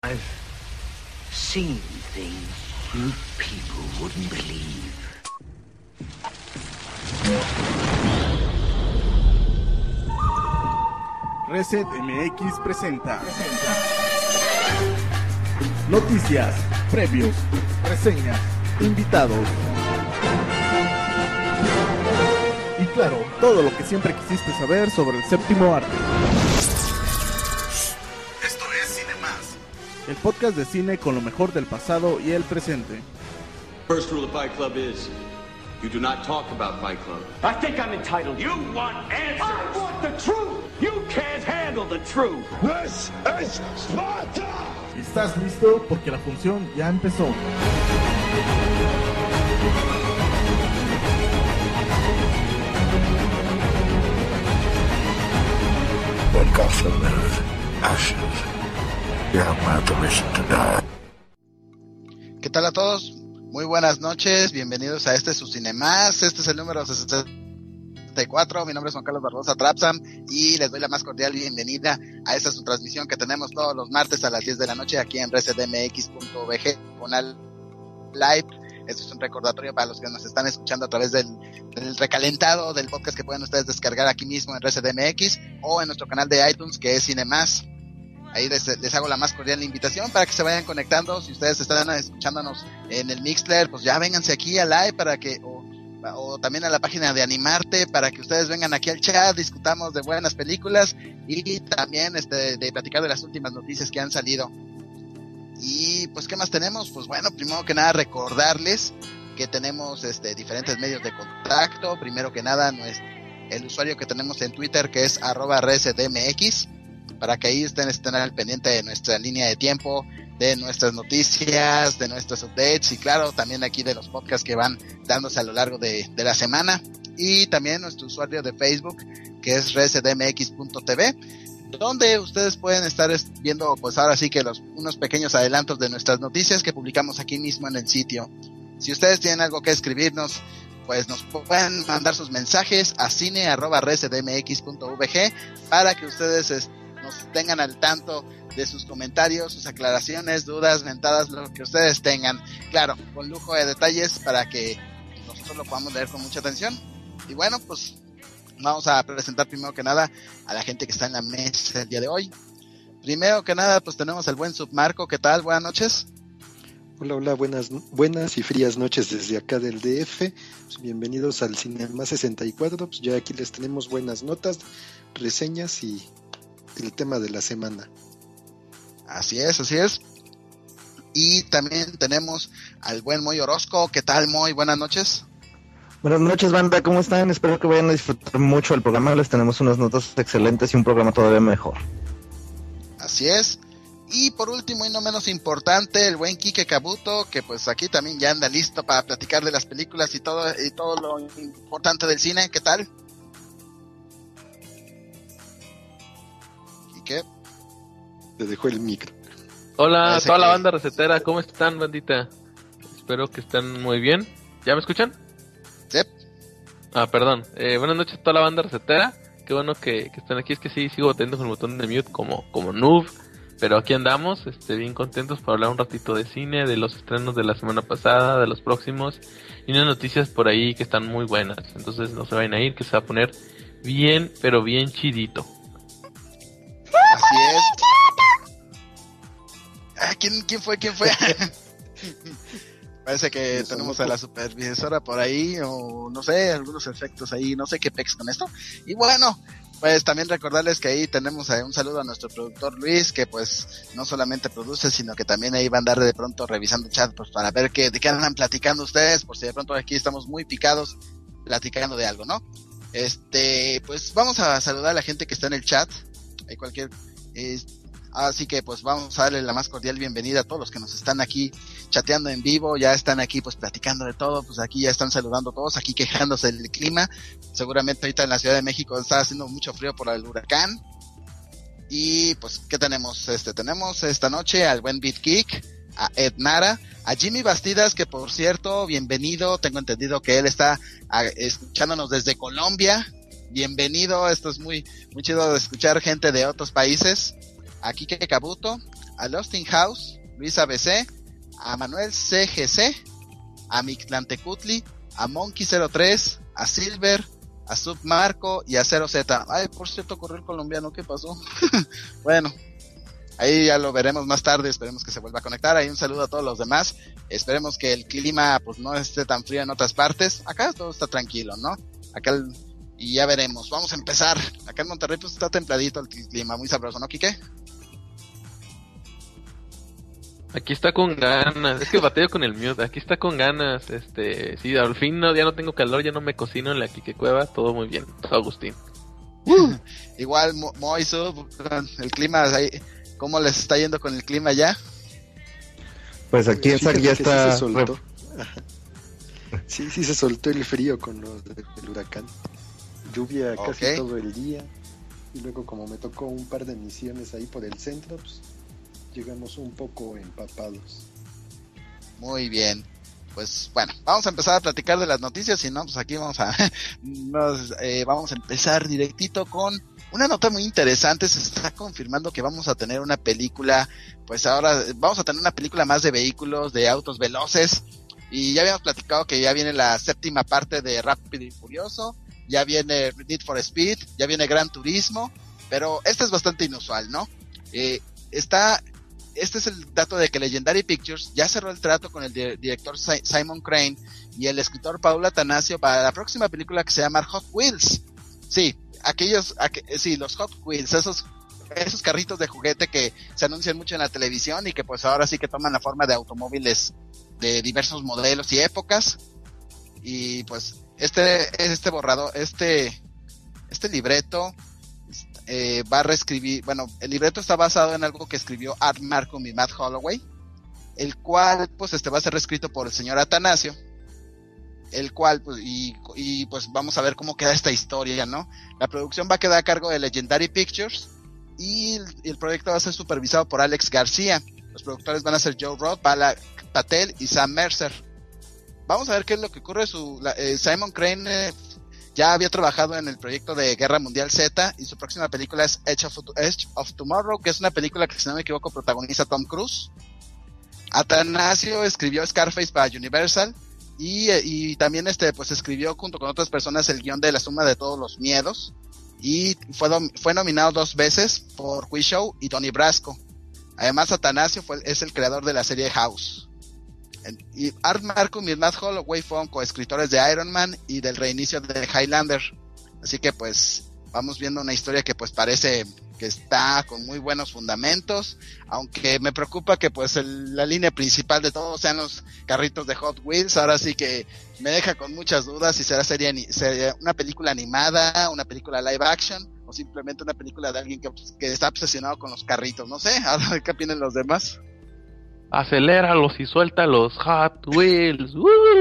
I've seen things you people wouldn't believe. Reset MX presenta noticias, previos, reseñas, invitados y claro, todo lo que siempre quisiste saber sobre el séptimo arte. Esto es Cine Más, el podcast de cine con lo mejor del pasado y el presente. First rule of Fight Club is you do not talk about Fight Club. I think I'm entitled. You want answers. I want the truth. You can't handle the truth. This is Sparta. ¿Estás listo? Porque la función ya empezó. When Gotham is ashes, you have my permission to die. ¿Qué tal a todos? Muy buenas noches, bienvenidos a su Cine Más. Este es el número 64. Mi nombre es Juan Carlos Barbosa Trapsam y les doy la más cordial bienvenida a esta su transmisión que tenemos todos los martes a las 10 de la noche aquí en resetmx.bg con al live. Esto es un recordatorio para los que nos están escuchando a través del recalentado del podcast que pueden ustedes descargar aquí mismo en resetmx o en nuestro canal de iTunes que es Cine Más. Ahí les hago la más cordial invitación para que se vayan conectando. Si ustedes están escuchándonos en el Mixler, pues ya vénganse aquí al live para que, o también a la página de Animarte, para que ustedes vengan aquí al chat, discutamos de buenas películas y también de platicar de las últimas noticias que han salido. Y pues, ¿qué más tenemos? Pues bueno, primero que nada recordarles que tenemos diferentes medios de contacto. Primero que nada, el usuario que tenemos en Twitter, que es @resetmx, para que ahí estén al pendiente de nuestra línea de tiempo, de nuestras noticias, de nuestros updates y claro, también aquí de los podcasts que van dándose a lo largo de la semana. Y también nuestro usuario de Facebook, que es resetmx.tv, donde ustedes pueden estar viendo, pues ahora sí que unos pequeños adelantos de nuestras noticias que publicamos aquí mismo en el sitio. Si ustedes tienen algo que escribirnos, pues nos pueden mandar sus mensajes a cine@resetmx.vg para que ustedes nos tengan al tanto de sus comentarios, sus aclaraciones, dudas, mentadas, lo que ustedes tengan. Claro, con lujo de detalles para que nosotros lo podamos leer con mucha atención. Y bueno, pues vamos a presentar primero que nada a la gente que está en la mesa el día de hoy. Primero que nada, pues tenemos al buen Submarco. ¿Qué tal? Buenas noches. Hola, buenas y frías noches desde acá del DF. Pues bienvenidos al Cine Más 64. Pues ya aquí les tenemos buenas notas, reseñas y el tema de la semana. Así es. Y también tenemos al buen Moy Orozco. ¿Qué tal, Moy? Buenas noches. Buenas noches, banda, ¿cómo están? Espero que vayan a disfrutar mucho el programa. Les tenemos unas notas excelentes y un programa todavía mejor. Así es. Y por último y no menos importante, el buen Quique Cabuto, que pues aquí también ya anda listo para platicar de las películas y todo lo importante del cine. ¿Qué tal? Quique. Te dejo el micro. Hola a toda la banda resetera, ¿cómo están, bandita? Espero que estén muy bien. ¿Ya me escuchan? Sí. Perdón. Buenas noches a toda la banda resetera. Qué bueno que están aquí. Es que sí, sigo teniendo con el botón de mute como noob. Pero aquí andamos, bien contentos para hablar un ratito de cine, de los estrenos de la semana pasada, de los próximos. Y unas noticias por ahí que están muy buenas. Entonces no se vayan a ir, que se va a poner bien, pero bien chidito. Así es. ¿Quién fue? Parece que tenemos a la supervisora por ahí, o no sé, algunos efectos ahí, no sé qué pex con esto. Y bueno, pues también recordarles que ahí tenemos un saludo a nuestro productor Luis, que pues no solamente produce, sino que también ahí va a andar de pronto revisando el chat, pues para ver de qué andan platicando ustedes, por si de pronto aquí estamos muy picados platicando de algo, ¿no? Pues vamos a saludar a la gente que está en el chat, hay así que pues vamos a darle la más cordial bienvenida a todos los que nos están aquí chateando en vivo, ya están aquí pues platicando de todo, pues aquí ya están saludando todos, aquí quejándose del clima, seguramente ahorita en la Ciudad de México está haciendo mucho frío por el huracán. Y pues, ¿qué tenemos? Tenemos esta noche al buen Beat Geek, a Ed Nara, a Jimmy Bastidas, que por cierto, bienvenido, tengo entendido que él está escuchándonos desde Colombia. Bienvenido, esto es muy chido de escuchar gente de otros países. A Quique Cabuto, a Losting House, Luis ABC, a Manuel CGC, a Mictlantecutli, a Monkey03, a Silver, a Submarco y a 0Z. Ay, por cierto, corrió el colombiano, ¿qué pasó? Bueno, ahí ya lo veremos más tarde, esperemos que se vuelva a conectar. Ahí un saludo a todos los demás. Esperemos que el clima pues no esté tan frío en otras partes. Acá todo está tranquilo, ¿no? Y ya veremos. Vamos a empezar. Acá en Monterrey pues está templadito el clima, muy sabroso, ¿no, Quique? Aquí está con ganas, es que bateo con el mute, aquí está con ganas, sí, al fin ya no tengo calor, ya no me cocino en la Quique Cueva, todo muy bien, Agustín. Igual, Moiso, el clima, ¿cómo les está yendo con el clima ya? Pues aquí en Sac ya está... Sí, se soltó. Sí se soltó el frío con los del huracán. Lluvia casi todo el día, y luego como me tocó un par de misiones ahí por el centro, pues... llegamos un poco empapados. Muy bien. Pues bueno, vamos a empezar a platicar de las noticias. Si no, pues aquí vamos a empezar directito con una nota muy interesante. Se está confirmando que vamos a tener una película. Pues ahora vamos a tener una película más de vehículos, de autos veloces. Y ya habíamos platicado que ya viene la 7ª parte de Rápido y Furioso. Ya viene Need for Speed. Ya viene Gran Turismo. Pero este es bastante inusual, ¿no? Este es el dato de que Legendary Pictures ya cerró el trato con el director Simon Crane y el escritor Paul Atanasio para la próxima película que se llama Hot Wheels. Sí, los Hot Wheels, esos carritos de juguete que se anuncian mucho en la televisión y que pues ahora sí que toman la forma de automóviles de diversos modelos y épocas. Y pues este libreto va a reescribir, bueno, el libreto está basado en algo que escribió Art Marcum y Matt Holloway, el cual pues va a ser reescrito por el señor Atanasio, el cual pues pues vamos a ver cómo queda esta historia, ¿no? La producción va a quedar a cargo de Legendary Pictures y el proyecto va a ser supervisado por Alex García. Los productores van a ser Joe Roth, Bala Patel y Sam Mercer. Vamos a ver qué es lo que ocurre. Simon Crane ya había trabajado en el proyecto de Guerra Mundial Z y su próxima película es Edge of Tomorrow, que es una película que, si no me equivoco, protagoniza Tom Cruise. Atanasio escribió Scarface para Universal y también pues escribió junto con otras personas el guión de La Suma de Todos los Miedos y fue nominado 2 veces por Quiz Show y Donnie Brasco. Además, Atanasio es el creador de la serie House. Y Art Marcum y Matt Holloway fueron coescritores de Iron Man y del reinicio de Highlander. Así que pues vamos viendo una historia que pues parece que está con muy buenos fundamentos, aunque me preocupa que pues la línea principal de todo sean los carritos de Hot Wheels. Ahora sí que me deja con muchas dudas si será una película animada, una película live action o simplemente una película de alguien que está obsesionado con los carritos. No sé, ahora qué opinan los demás. Aceléralos y suéltalos, Hot Wheels.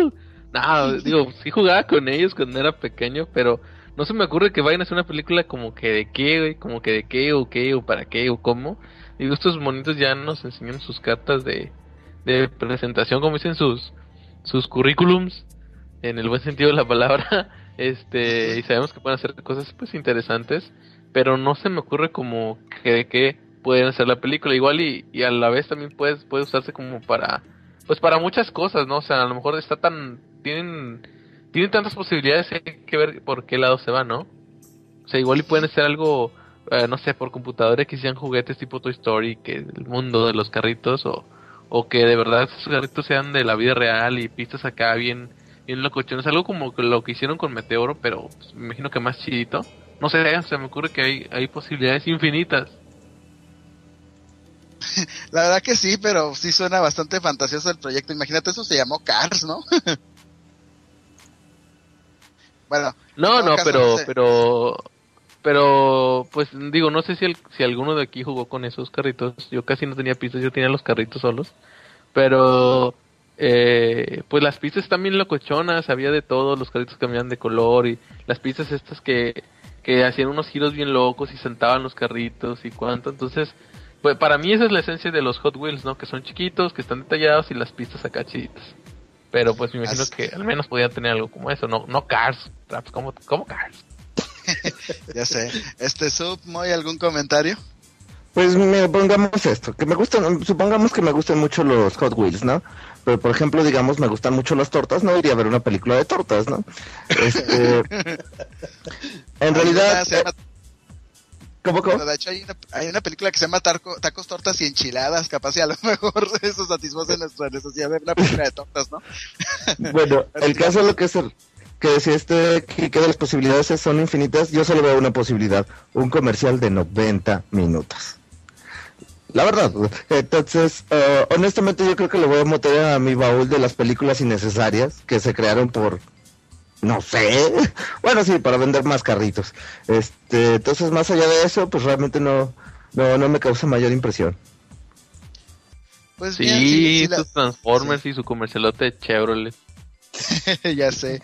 Sí jugaba con ellos cuando era pequeño, pero no se me ocurre que vayan a hacer una película como que de qué, güey, como que de qué, o para qué, o cómo. Digo, estos monitos ya nos enseñan sus cartas de presentación, como dicen sus currículums, en el buen sentido de la palabra, y sabemos que pueden hacer cosas pues interesantes, pero no se me ocurre como que de qué pueden hacer la película. Igual y a la vez también puede usarse como para muchas cosas, ¿no? O sea, a lo mejor tienen tantas posibilidades, hay que ver por qué lado se va, ¿no? O sea, igual y pueden hacer algo, no sé, por computadora, que sean juguetes tipo Toy Story, que el mundo de los carritos, o que de verdad esos carritos sean de la vida real y pistas acá bien locochones, algo como lo que hicieron con Meteoro, pero pues, me imagino que más chidito. No sé, se me ocurre que hay posibilidades infinitas. La verdad que sí, pero sí suena bastante fantasioso el proyecto. Imagínate, eso se llamó Cars, ¿no? Bueno. No, pero pues digo, no sé si alguno de aquí jugó con esos carritos. Yo casi no tenía pistas, yo tenía los carritos solos. Pero pues las pistas están bien locochonas, había de todo, los carritos cambiaban de color y las pistas estas que hacían unos giros bien locos y sentaban los carritos y cuánto. Entonces, pues para mí esa es la esencia de los Hot Wheels, ¿no? Que son chiquitos, que están detallados y las pistas acá chiditas. Pero pues me imagino que al menos podían tener algo como eso, no Cars, ¿cómo Cars? Ya sé. ¿Sub, Moy, algún comentario? Pues me pongamos esto, que me gustan, supongamos que me gustan mucho los Hot Wheels, ¿no? Pero por ejemplo, digamos, me gustan mucho las tortas, no iría a ver una película de tortas, ¿no? En realidad, ¿cómo? Bueno, de hecho hay una película que se llama Tacos, Tortas y Enchiladas, capaz y a lo mejor eso satisface nuestra necesidad de una película de tortas, ¿no? Bueno, el caso lo que es que decía que de las posibilidades son infinitas, yo solo veo una posibilidad, un comercial de 90 minutos. La verdad, entonces, honestamente yo creo que lo voy a meter a mi baúl de las películas innecesarias que se crearon por, no sé, bueno sí, para vender más carritos. Entonces más allá de eso, pues realmente no me causa mayor impresión. Pues sí, bien, sus Transformers y su comercialote de Chevrolet. Ya sé.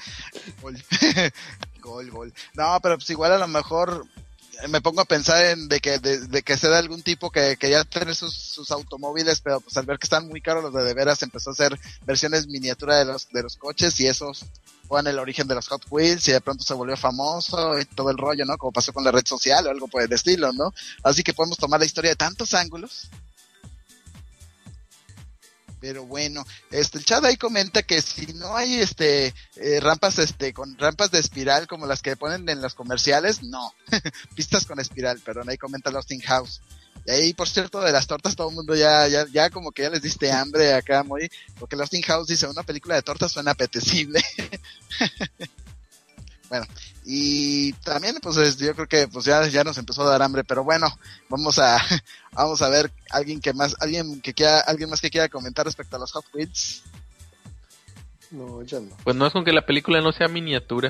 Gol. No, pero pues igual a lo mejor me pongo a pensar en de que sea de algún tipo que ya tener sus automóviles, pero pues al ver que están muy caros los de veras empezó a hacer versiones miniatura de los coches y esos fueron el origen de los Hot Wheels y de pronto se volvió famoso y todo el rollo, ¿no? Como pasó con la red social o algo por el estilo, ¿no? Así que podemos tomar la historia de tantos ángulos. Pero bueno, el chat ahí comenta que si no hay rampas con rampas de espiral como las que ponen en los comerciales, no. Pistas con espiral, perdón, ahí comenta Lost in House. Y ahí, por cierto, de las tortas todo el mundo ya como que ya les diste hambre acá, muy, porque Lost in House dice, una película de tortas suena apetecible. Bueno, y también pues yo creo que pues ya nos empezó a dar hambre, pero bueno, vamos a ver alguien más que quiera comentar respecto a los Hot Wheels. No, ya no. Pues no es con que la película no sea miniatura.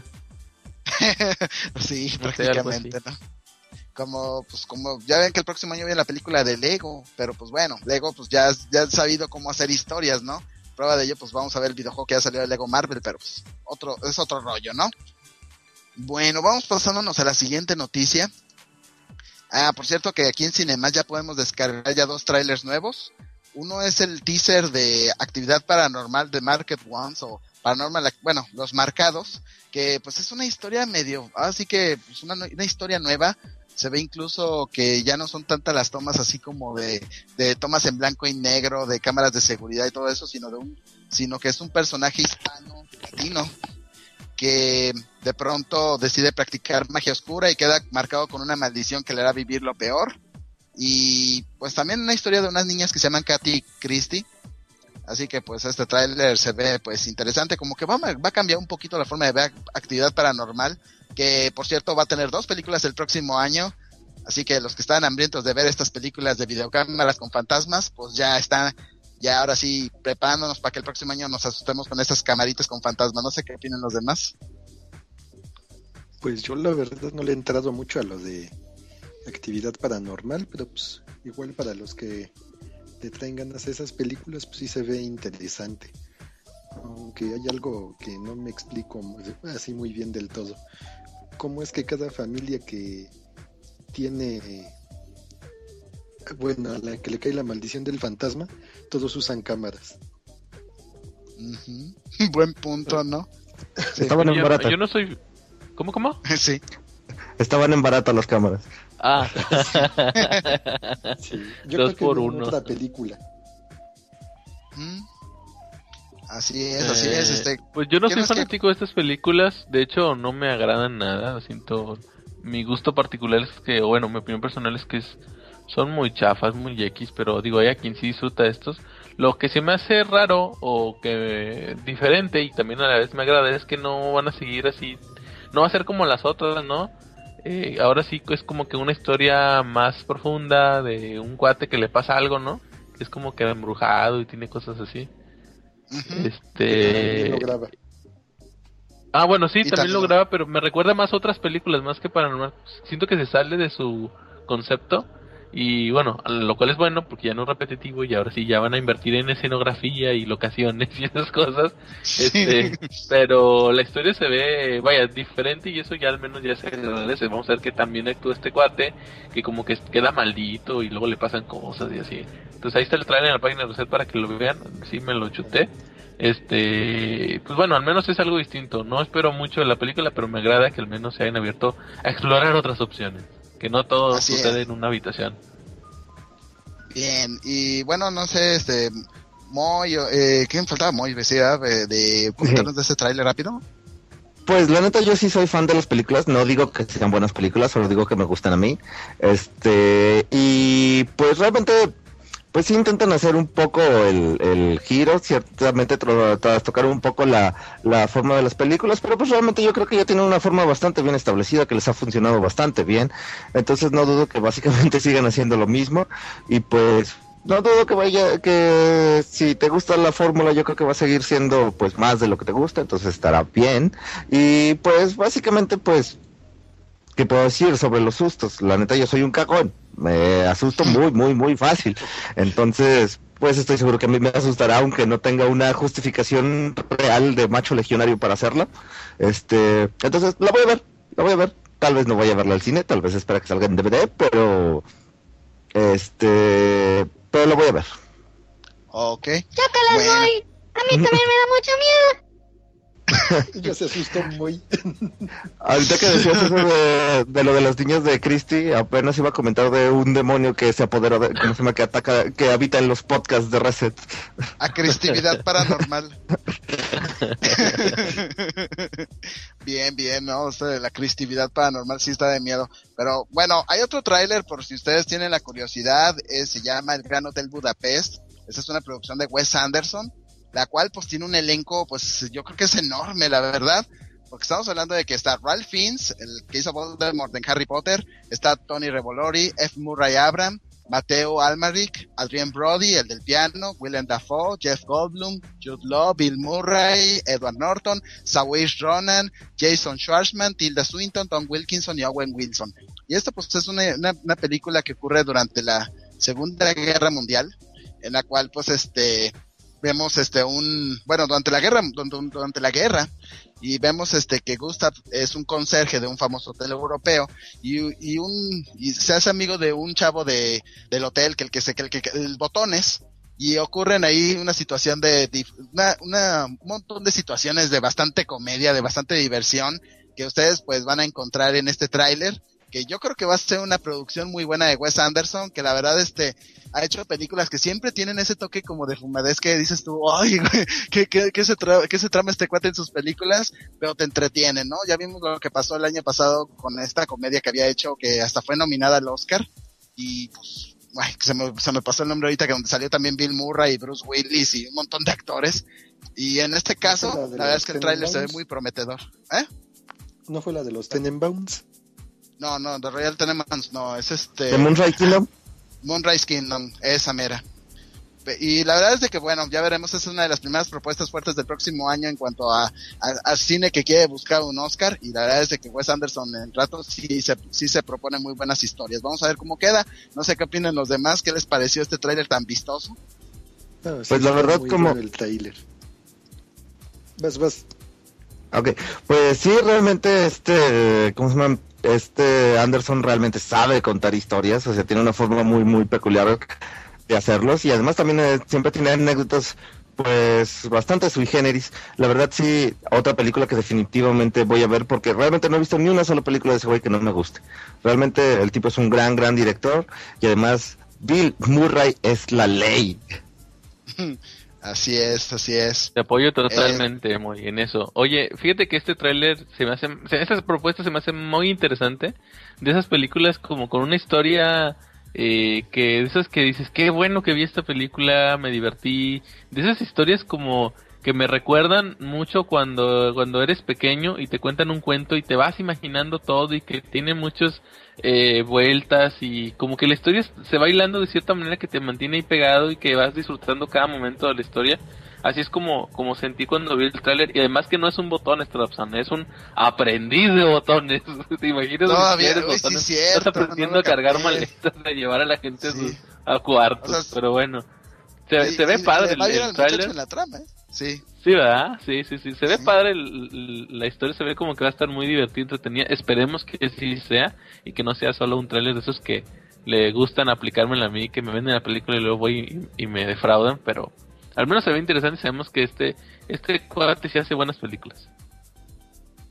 Sí, no prácticamente, ¿no? Como ya ven que el próximo año viene la película de Lego, pero pues bueno, Lego pues ya ha sabido cómo hacer historias, ¿no? Prueba de ello, pues vamos a ver el videojuego que ya salió de Lego Marvel, pero pues es otro rollo, ¿no? Bueno, vamos pasándonos a la siguiente noticia. Por cierto que aquí en Cinemas ya podemos descargar ya 2 trailers nuevos. Uno es el teaser de Actividad Paranormal de Marked Ones o Paranormal, bueno, Los Marcados, que pues es una historia medio, así que pues una historia nueva. Se ve incluso que ya no son tantas las tomas así como de tomas en blanco y negro, de cámaras de seguridad y todo eso, sino que es un personaje hispano, latino, que de pronto decide practicar magia oscura y queda marcado con una maldición que le hará vivir lo peor. Y pues también una historia de unas niñas que se llaman Katy Christie. Así que pues este tráiler se ve pues interesante, como que va a cambiar un poquito la forma de ver Actividad Paranormal, que por cierto va a tener 2 películas el próximo año. Así que los que están hambrientos de ver estas películas de videocámaras con fantasmas, pues ya están ahora sí preparándonos para que el próximo año nos asustemos con estas camaritas con fantasmas. No sé qué opinan los demás. Pues yo la verdad no le he entrado mucho a lo de Actividad Paranormal, pero pues igual para los que le traen ganas a esas películas, pues sí se ve interesante. Aunque hay algo que no me explico así muy bien del todo. ¿Cómo es que cada familia que tiene, bueno, a la que le cae la maldición del fantasma, todos usan cámaras? Uh-huh. Buen punto, ¿no? Sí. Estaban en barata. Yo no soy... ¿Cómo? Sí. Estaban en barata las cámaras. Sí. Yo 2 creo que por 1. otra película. Así es. Pues yo no soy fanático de estas películas. De hecho, no me agradan nada. Siento... Mi gusto particular es que, bueno, mi opinión personal es que son muy chafas, muy X, pero digo, hay a quien sí disfruta de estos. Lo que se me hace raro o que diferente y también a la vez me agrada es que no van a seguir así, no va a ser como las otras, ¿no? Ahora sí es como que una historia más profunda de un cuate que le pasa algo, ¿no? Que es como que embrujado y tiene cosas así. Uh-huh. Lo graba. Bueno, sí, también lo graba, pero me recuerda más a otras películas, más que Paranormal. Siento que se sale de su concepto y bueno, lo cual es bueno porque ya no es repetitivo y ahora sí ya van a invertir en escenografía y locaciones y esas cosas. Pero la historia se ve, diferente y eso ya al menos ya se agradece. Vamos a ver que también actúa este cuate que como que queda maldito y luego le pasan cosas y así. Entonces ahí está el trailer en la página de Reset para que lo vean. Sí, me lo chuté. Pues bueno, al menos es algo distinto. No espero mucho de la película, pero me agrada que al menos se hayan abierto a explorar otras opciones. Que no todo sucede en una habitación. Bien, y bueno, no sé, Moy, ¿quién faltaba? Moy, ¿verdad? De comentarnos de ese tráiler rápido. Pues la neta yo sí soy fan de las películas, no digo que sean buenas películas, solo digo que me gustan a mí. Y pues realmente pues sí intentan hacer un poco el giro, ciertamente tras tocar un poco la forma de las películas, pero pues realmente yo creo que ya tienen una forma bastante bien establecida que les ha funcionado bastante bien. Entonces no dudo que básicamente sigan haciendo lo mismo y pues no dudo que si te gusta la fórmula, yo creo que va a seguir siendo pues más de lo que te gusta, entonces estará bien. Y pues básicamente pues, ¿qué puedo decir sobre los sustos? La neta yo soy un cagón, me asusto muy, muy, muy fácil. Entonces, pues estoy seguro que a mí me asustará, aunque no tenga una justificación real de macho legionario para hacerla. Entonces la voy a ver. Tal vez no vaya a verla al cine, tal vez espera que salga en DVD, pero lo voy a ver. Ok. Yo te las doy. A mí también me da mucho miedo. Ya se asustó muy. Ahorita que decías eso de lo de los niños de Christie, apenas iba a comentar de un demonio que se apodera de, ¿cómo se llama? Que habita en los podcasts de Reset. Actividad paranormal. Bien, no, la actividad paranormal sí está de miedo. Pero bueno, hay otro tráiler por si ustedes tienen la curiosidad, se llama El Gran Hotel Budapest. Esa es una producción de Wes Anderson, la cual pues tiene un elenco, pues yo creo que es enorme, la verdad, porque estamos hablando de que está Ralph Fiennes, el que hizo Voldemort en Harry Potter, está Tony Revolori, F. Murray Abraham, Mateo Almaric, Adrien Brody, el del piano, Willem Dafoe, Jeff Goldblum, Jude Law, Bill Murray, Edward Norton, Saoirse Ronan, Jason Schwartzman, Tilda Swinton, Tom Wilkinson y Owen Wilson. Y esto pues es una película que ocurre durante la Segunda Guerra Mundial, en la cual pues vemos durante la guerra y vemos que Gustav es un conserje de un famoso hotel europeo y se hace amigo de un chavo del hotel el botones, y ocurren ahí una situación un montón de situaciones de bastante comedia, de bastante diversión, que ustedes pues van a encontrar en este tráiler, que yo creo que va a ser una producción muy buena de Wes Anderson, que la verdad ha hecho películas que siempre tienen ese toque como de fumadez que dices tú, ay, güey, ¿qué se trama este cuate en sus películas? Pero te entretienen, ¿no? Ya vimos lo que pasó el año pasado con esta comedia que había hecho, que hasta fue nominada al Oscar, y pues, ay, se me pasó el nombre ahorita, que donde salió también Bill Murray y Bruce Willis y un montón de actores, y en este caso, la verdad es que el tráiler se ve muy prometedor. ¿No fue la de los Tenenbaums? No, The Royal Tenenbaums, no, es ¿The Moonrise Kingdom? Moonrise Kingdom, esa mera. Y la verdad es de que, bueno, ya veremos, es una de las primeras propuestas fuertes del próximo año en cuanto a cine que quiere buscar un Oscar, y la verdad es de que Wes Anderson en rato sí se propone muy buenas historias. Vamos a ver cómo queda, no sé qué opinan los demás, qué les pareció este tráiler tan vistoso. No, sí, pues la verdad como... el tráiler. Vas. Ok, pues sí, realmente ¿cómo se llama? Anderson realmente sabe contar historias, o sea, tiene una forma muy, muy peculiar de hacerlos, y además también siempre tiene anécdotas, pues, bastante sui generis. La verdad sí, otra película que definitivamente voy a ver, porque realmente no he visto ni una sola película de ese güey que no me guste. Realmente el tipo es un gran, gran director, y además Bill Murray es la ley. Así es. Te apoyo totalmente, muy en eso. Oye, fíjate que este tráiler esta propuesta se me hace muy interesante. De esas películas como con una historia que de esas que dices, qué bueno que vi esta película, me divertí. De esas historias como que me recuerdan mucho cuando eres pequeño y te cuentan un cuento y te vas imaginando todo y que tiene muchos vueltas, y como que la historia se va hilando de cierta manera que te mantiene ahí pegado y que vas disfrutando cada momento de la historia. Así es como sentí cuando vi el tráiler, y además que no es un botón, Strapsan, es un aprendiz de botones. ¿Te imaginas? Botones? Sí, cierto, estás aprendiendo a cargar maletas, a llevar a la gente a cuartos, o sea, pero bueno. Se ve padre el tráiler. En la trama, Sí. Sí, ¿verdad? Sí. Se ve padre la historia, se ve como que va a estar muy divertida, entretenida. Esperemos que sí sea, y que no sea solo un tráiler de esos que le gustan aplicármela a mí, que me venden la película y luego voy y me defraudan, pero al menos se ve interesante y sabemos que este cuate sí hace buenas películas.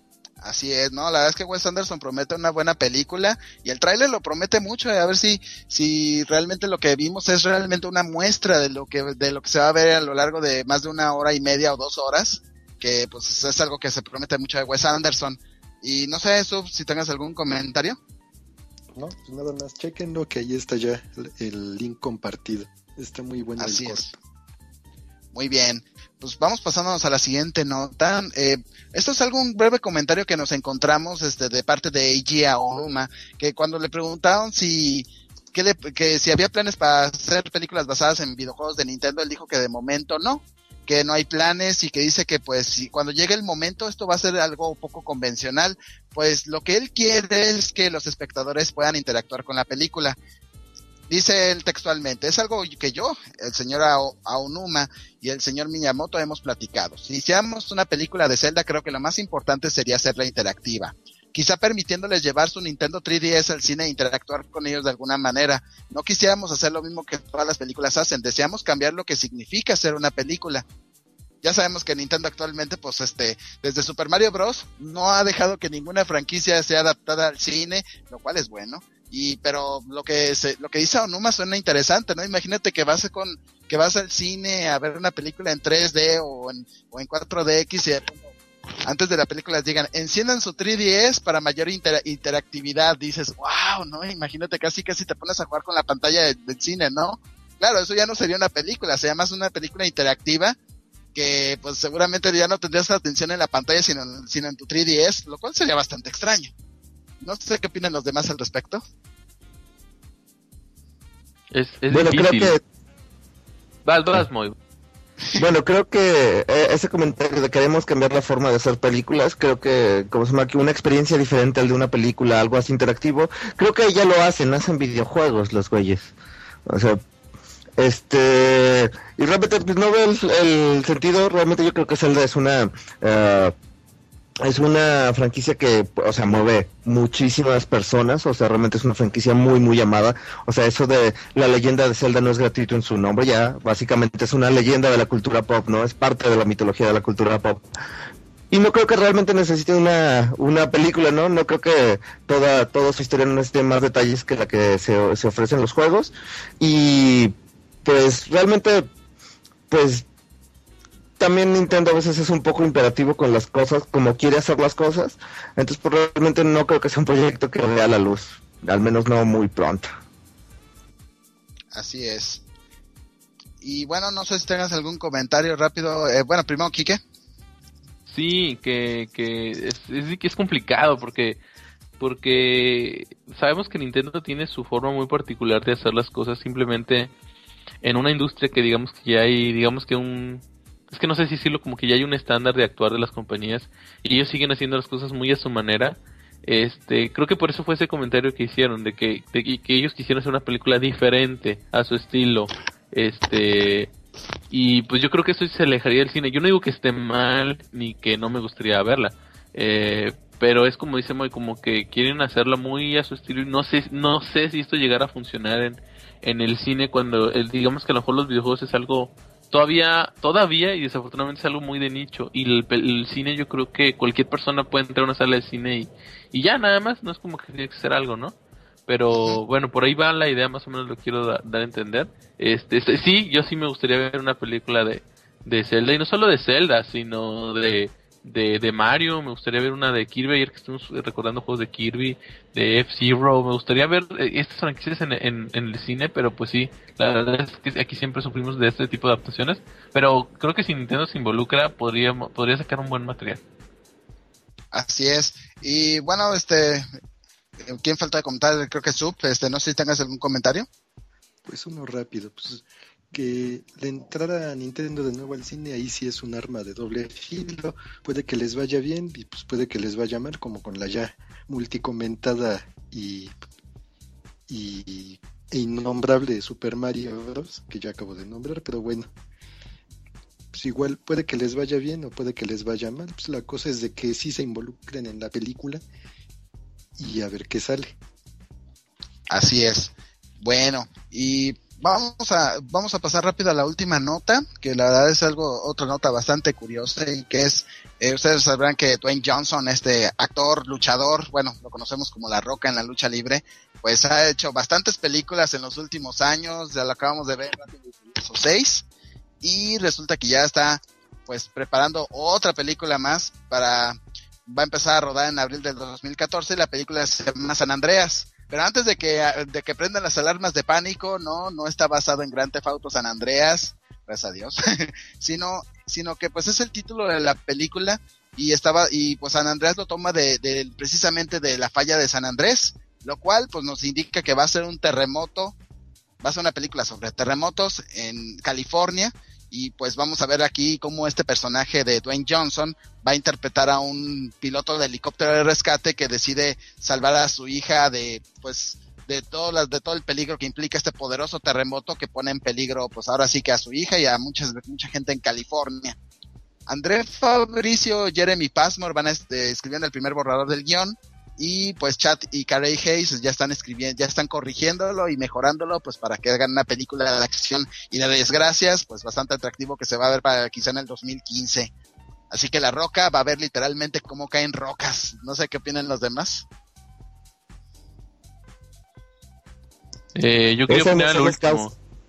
Así es, ¿no? La verdad es que Wes Anderson promete una buena película y el tráiler lo promete mucho, a ver si realmente lo que vimos es realmente una muestra de lo que se va a ver a lo largo de más de 1 hora y media o 2 horas, que pues es algo que se promete mucho de Wes Anderson. Y no sé, Sub, si tengas algún comentario. No, pues nada más, chequenlo que ahí está ya el link compartido. Está muy bueno. Así es. Muy bien, pues vamos pasándonos a la siguiente nota. Esto es un breve comentario que nos encontramos de parte de Eiji Aonuma, que cuando le preguntaron si había planes para hacer películas basadas en videojuegos de Nintendo, él dijo que de momento no, que no hay planes y que dice que pues si cuando llegue el momento esto va a ser algo poco convencional, pues lo que él quiere es que los espectadores puedan interactuar con la película. Dice él textualmente, es algo que yo, el señor Aonuma y el señor Miyamoto hemos platicado. Si hiciéramos una película de Zelda, creo que lo más importante sería hacerla interactiva. Quizá permitiéndoles llevar su Nintendo 3DS al cine e interactuar con ellos de alguna manera. No quisiéramos hacer lo mismo que todas las películas hacen, deseamos cambiar lo que significa hacer una película. Ya sabemos que Nintendo actualmente, pues desde Super Mario Bros. No ha dejado que ninguna franquicia sea adaptada al cine, lo cual es bueno. Pero lo que dice Aonuma suena interesante, ¿no? Imagínate que vas al cine a ver una película en 3D o en 4DX y antes de la película les digan, enciendan su 3DS para mayor interactividad. Dices, wow, ¿no? Imagínate casi te pones a jugar con la pantalla del cine, ¿no? Claro, eso ya no sería una película, sería más una película interactiva que pues seguramente ya no tendrías atención en la pantalla sino en tu 3DS, lo cual sería bastante extraño. No sé qué opinan los demás al respecto. Es bueno, difícil. Creo que... Vas, Moy. Bueno, creo que ese comentario de queremos cambiar la forma de hacer películas, creo que, como se llama aquí, una experiencia diferente al de una película, algo así interactivo, creo que ya lo hacen videojuegos los güeyes. O sea, y realmente pues, no veo el sentido. Realmente yo creo que Zelda es una franquicia que, o sea, mueve muchísimas personas, o sea, realmente es una franquicia muy, muy amada. O sea, eso de la leyenda de Zelda no es gratuito en su nombre, ya básicamente es una leyenda de la cultura pop, ¿no? Es parte de la mitología de la cultura pop. Y no creo que realmente necesite una película, ¿no? No creo que toda su historia no necesite más detalles que la que se ofrece en los juegos. Y, pues, realmente, pues... También Nintendo a veces es un poco imperativo con las cosas, como quiere hacer las cosas. Entonces, pues, realmente no creo que sea un proyecto que vea la luz. Al menos no muy pronto. Así es. Y bueno, no sé si tengas algún comentario rápido. Bueno, primero, Quique. Sí, que es complicado porque sabemos que Nintendo tiene su forma muy particular de hacer las cosas simplemente en una industria que digamos que ya hay, digamos que es que no sé si decirlo, como que ya hay un estándar de actuar de las compañías y ellos siguen haciendo las cosas muy a su manera. Creo que por eso fue ese comentario que hicieron de que ellos quisieron hacer una película diferente a su estilo. Y pues yo creo que eso se alejaría del cine. Yo no digo que esté mal ni que no me gustaría verla, pero es como dice Moy, como que quieren hacerla muy a su estilo y no sé si esto llegará a funcionar en el cine cuando digamos que a lo mejor los videojuegos es algo todavía y desafortunadamente es algo muy de nicho, y el cine yo creo que cualquier persona puede entrar a una sala de cine y ya nada más, no es como que tiene que ser algo, ¿no? Pero bueno, por ahí va la idea, más o menos lo quiero dar a entender. Sí, yo sí me gustaría ver una película de Zelda, y no solo de Zelda, sino de Mario. Me gustaría ver una de Kirby, ayer que estuvimos recordando juegos de Kirby, de F-Zero. Me gustaría ver estas franquicias en el cine, pero pues sí, la verdad es que aquí siempre sufrimos de este tipo de adaptaciones, pero creo que si Nintendo se involucra podría sacar un buen material. Así es. Y bueno, ¿quién falta de comentar? Creo que Sub, no sé si tengas algún comentario. Pues uno rápido, pues que la entrada a Nintendo de nuevo al cine ahí sí es un arma de doble filo. Puede que les vaya bien y pues puede que les vaya mal, como con la ya multicomentada e innombrable Super Mario Bros. Que ya acabo de nombrar, pero bueno, pues igual puede que les vaya bien o puede que les vaya mal. Pues la cosa es de que sí se involucren en la película y a ver qué sale. Así es. Bueno, y Vamos a pasar rápido a la última nota, que la verdad es otra nota bastante curiosa, y que es, ustedes sabrán que Dwayne Johnson, este actor, luchador, bueno, lo conocemos como La Roca en la lucha libre, pues ha hecho bastantes películas en los últimos años, ya lo acabamos de ver, Rápido y Furioso 6, y resulta que ya está, pues, preparando otra película más va a empezar a rodar en abril del 2014, la película se llama San Andreas. Pero antes de que prendan las alarmas de pánico, no está basado en Grand Theft Auto San Andreas, gracias a Dios, sino que pues es el título de la película, y pues San Andreas lo toma precisamente de la falla de San Andrés, lo cual pues nos indica que va a ser un terremoto, va a ser una película sobre terremotos en California, y pues vamos a ver aquí cómo este personaje de Dwayne Johnson va a interpretar a un piloto de helicóptero de rescate que decide salvar a su hija de todo el peligro que implica este poderoso terremoto que pone en peligro, pues ahora sí que a su hija y a mucha gente en California. André Fabricio, Jeremy Passmore van escribiendo el primer borrador del guión, y pues Chad y Carey Hayes ya están corrigiéndolo y mejorándolo, pues para que hagan una película de acción y de desgracias, pues bastante atractivo, que se va a ver para quizá en el 2015. Así que La Roca va a ver literalmente cómo caen rocas. No sé qué opinan los demás. Yo quería opinar al último.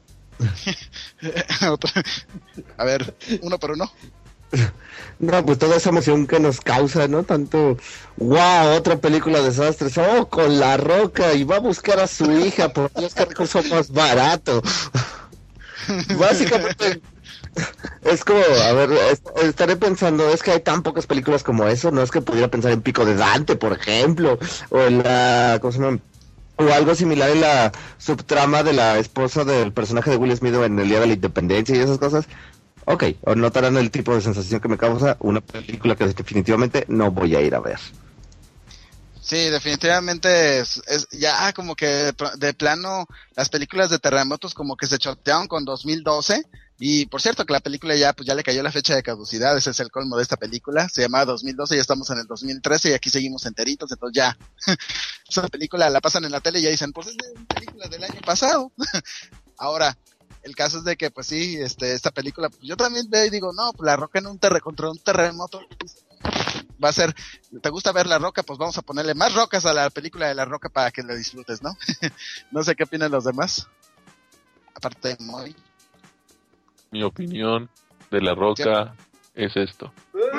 A ver, uno por uno. No, pues toda esa emoción que nos causa, ¿no? Tanto, wow, otra película de desastres, con La Roca, y va a buscar a su hija, por Dios, que recurso más barato. Básicamente, es como, a ver, estaré pensando, es que hay tan pocas películas como eso, no es que pudiera pensar en Pico de Dante, por ejemplo, o en ¿cómo se llama? O algo similar en la subtrama de la esposa del personaje de Will Smith en el Día de la Independencia y esas cosas. Ok, o notarán el tipo de sensación que me causa una película que definitivamente no voy a ir a ver. Sí, definitivamente es ya como que de plano las películas de terremotos como que se chotearon con 2012, y por cierto que la película ya le cayó la fecha de caducidad, ese es el colmo de esta película, se llamaba 2012, ya estamos en el 2013 y aquí seguimos enteritos, entonces ya esa película la pasan en la tele y ya dicen, pues es una película del año pasado. Ahora, el caso es de que, pues sí, esta película, pues yo también veo y digo, no, pues La Roca contra un terremoto, va a ser, ¿te gusta ver La Roca? Pues vamos a ponerle más rocas a la película de La Roca para que la disfrutes, ¿no? No sé qué opinan los demás. Aparte de Moy. Mi opinión de La Roca es esto.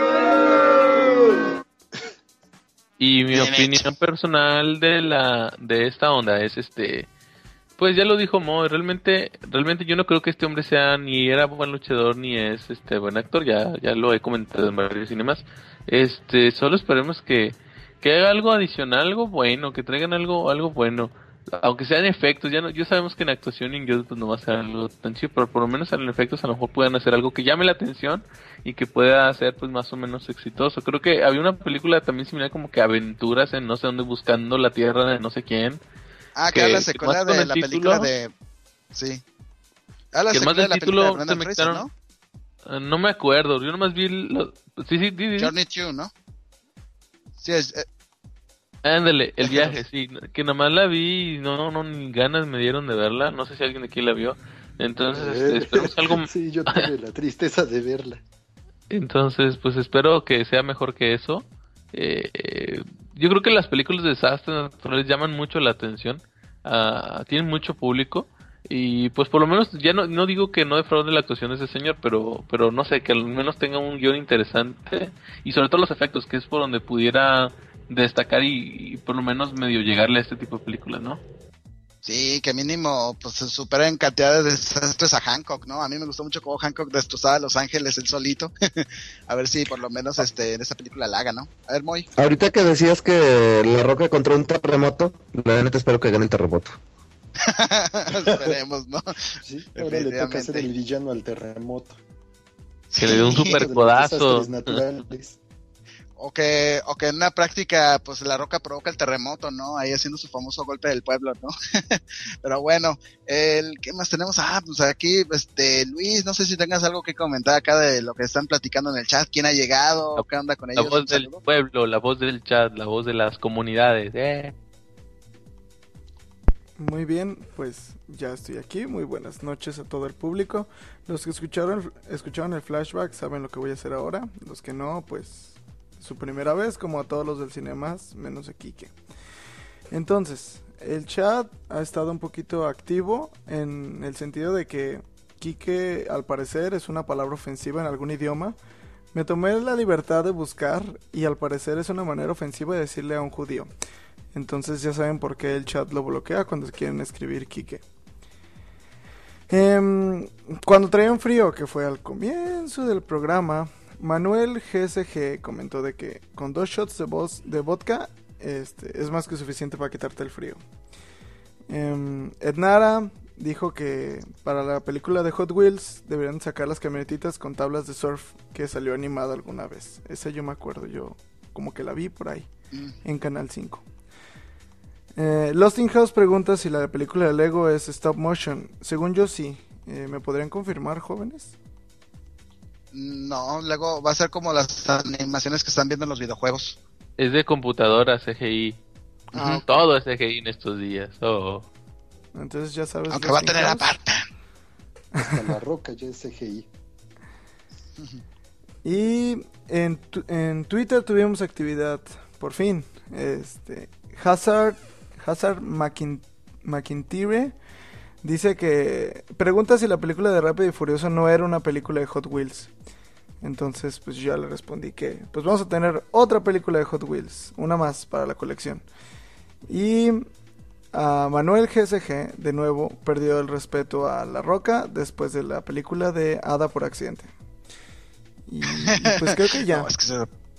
Y mi opinión personal de esta onda es pues ya lo dijo Mo, realmente yo no creo que este hombre sea ni era buen luchador ni es buen actor, ya lo he comentado en varios cinemas. Solo esperemos que haga algo adicional, algo bueno, que traigan algo bueno, aunque sean efectos, ya sabemos que en actuación en guión pues no va a ser algo tan chido, pero por lo menos en efectos a lo mejor puedan hacer algo que llame la atención y que pueda ser pues más o menos exitoso. Creo que había una película también similar como que Aventuras en no sé dónde buscando la tierra de no sé quién. Que es la secuela de la película de... Sí. La que más del título de se me quitaron, ¿no? No me acuerdo, yo nomás vi... Sí. Journey 2, ¿no? Sí, ándale, el viaje, sí. Que nomás la vi y no, ni ganas me dieron de verla. No sé si alguien de aquí la vio. Entonces, esperemos algo... Sí, yo tuve la tristeza de verla. Entonces, pues espero que sea mejor que eso. Yo creo que las películas de desastres naturales llaman mucho la atención, tienen mucho público y pues por lo menos ya no digo que no defraude la actuación de ese señor, pero no sé, que al menos tenga un guión interesante y sobre todo los efectos, que es por donde pudiera destacar y por lo menos medio llegarle a este tipo de películas, ¿no? Sí, que mínimo pues se supera en cantidad de desastres a Hancock, ¿no? A mí me gustó mucho cómo Hancock destrozaba a Los Ángeles él solito. A ver si por lo menos en esta película la haga, ¿no? A ver, Moy. Ahorita que decías que La Roca contra un terremoto, la neta espero que gane el terremoto. Esperemos, ¿no? Sí, ahora le toca hacer el villano al terremoto. Que le dé un super codazo. O que en una práctica, pues La Roca provoca el terremoto, ¿no? Ahí haciendo su famoso golpe del pueblo, ¿no? Pero bueno, ¿qué más tenemos? Pues aquí, Luis, no sé si tengas algo que comentar acá de lo que están platicando en el chat. ¿Quién ha llegado? ¿Qué onda con ellos? La voz del pueblo, la voz del chat, la voz de las comunidades, Muy bien, pues ya estoy aquí. Muy buenas noches a todo el público. Los que escucharon el flashback saben lo que voy a hacer ahora. Los que no, pues su primera vez, como a todos los del Cinemas, menos a Kike. Entonces, el chat ha estado un poquito activo en el sentido de que Kike, al parecer, es una palabra ofensiva en algún idioma. Me tomé la libertad de buscar y al parecer es una manera ofensiva de decirle a un judío. Entonces ya saben por qué el chat lo bloquea cuando quieren escribir Kike. Cuando traían frío, que fue al comienzo del programa, Manuel GSG comentó de que con 2 shots de vodka es más que suficiente para quitarte el frío. Ednara dijo que para la película de Hot Wheels deberían sacar las camionetitas con tablas de surf que salió animada alguna vez. Esa yo me acuerdo, yo como que la vi por ahí en Canal 5. Lost in House pregunta si la película de Lego es stop motion. Según yo sí. ¿Me podrían confirmar, jóvenes? No, Lego va a ser como las animaciones que están viendo en los videojuegos. Es de computadora, CGI. Ah, Todo es CGI en estos días. Entonces ya sabes. Aunque va a tener aparte. Hasta la roca ya es CGI. Y en Twitter tuvimos actividad, por fin. Hazard McIntyre dice que pregunta si la película de Rápido y Furioso no era una película de Hot Wheels. Entonces pues yo ya le respondí que pues vamos a tener otra película de Hot Wheels, una más para la colección. Y a Manuel GSG de nuevo perdió el respeto a La Roca después de la película de Hada por accidente. Y pues creo que ya. No, es que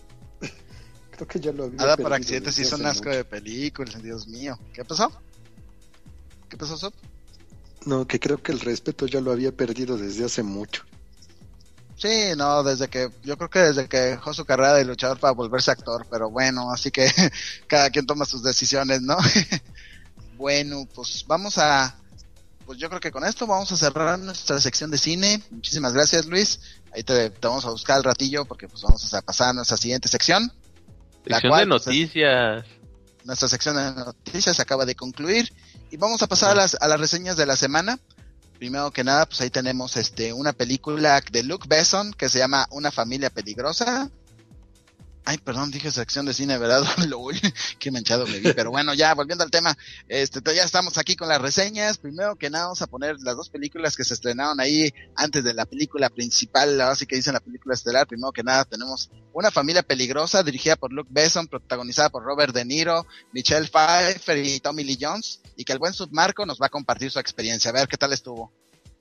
Creo que ya lo había Hada por perdido accidente sí desde son hace asco mucho. de películas, Dios mío. ¿Qué pasó? ¿Qué pasó, Sob? No, que creo que el respeto ya lo había perdido desde hace mucho. Sí, no, yo creo que desde que dejó su carrera de luchador para volverse actor, pero bueno, así que cada quien toma sus decisiones, ¿no? Bueno, pues pues yo creo que con esto vamos a cerrar nuestra sección de cine. Muchísimas gracias, Luis. Ahí te vamos a buscar al ratillo porque pues vamos a pasar a nuestra siguiente sección. Sección de noticias. Nuestra sección de noticias acaba de concluir y vamos a pasar a las reseñas de la semana. Primero que nada, pues ahí tenemos una película de Luc Besson que se llama Una familia peligrosa. Ay, perdón, dije sección de cine, ¿verdad? Lol, qué manchado me vi. Pero bueno, ya volviendo al tema, ya estamos aquí con las reseñas. Primero que nada, vamos a poner las 2 películas que se estrenaron ahí antes de la película principal, así que dicen la película estelar. Primero que nada, tenemos Una familia peligrosa, dirigida por Luc Besson, protagonizada por Robert De Niro, Michelle Pfeiffer y Tommy Lee Jones, y que el buen Submarco nos va a compartir su experiencia. A ver, ¿qué tal estuvo?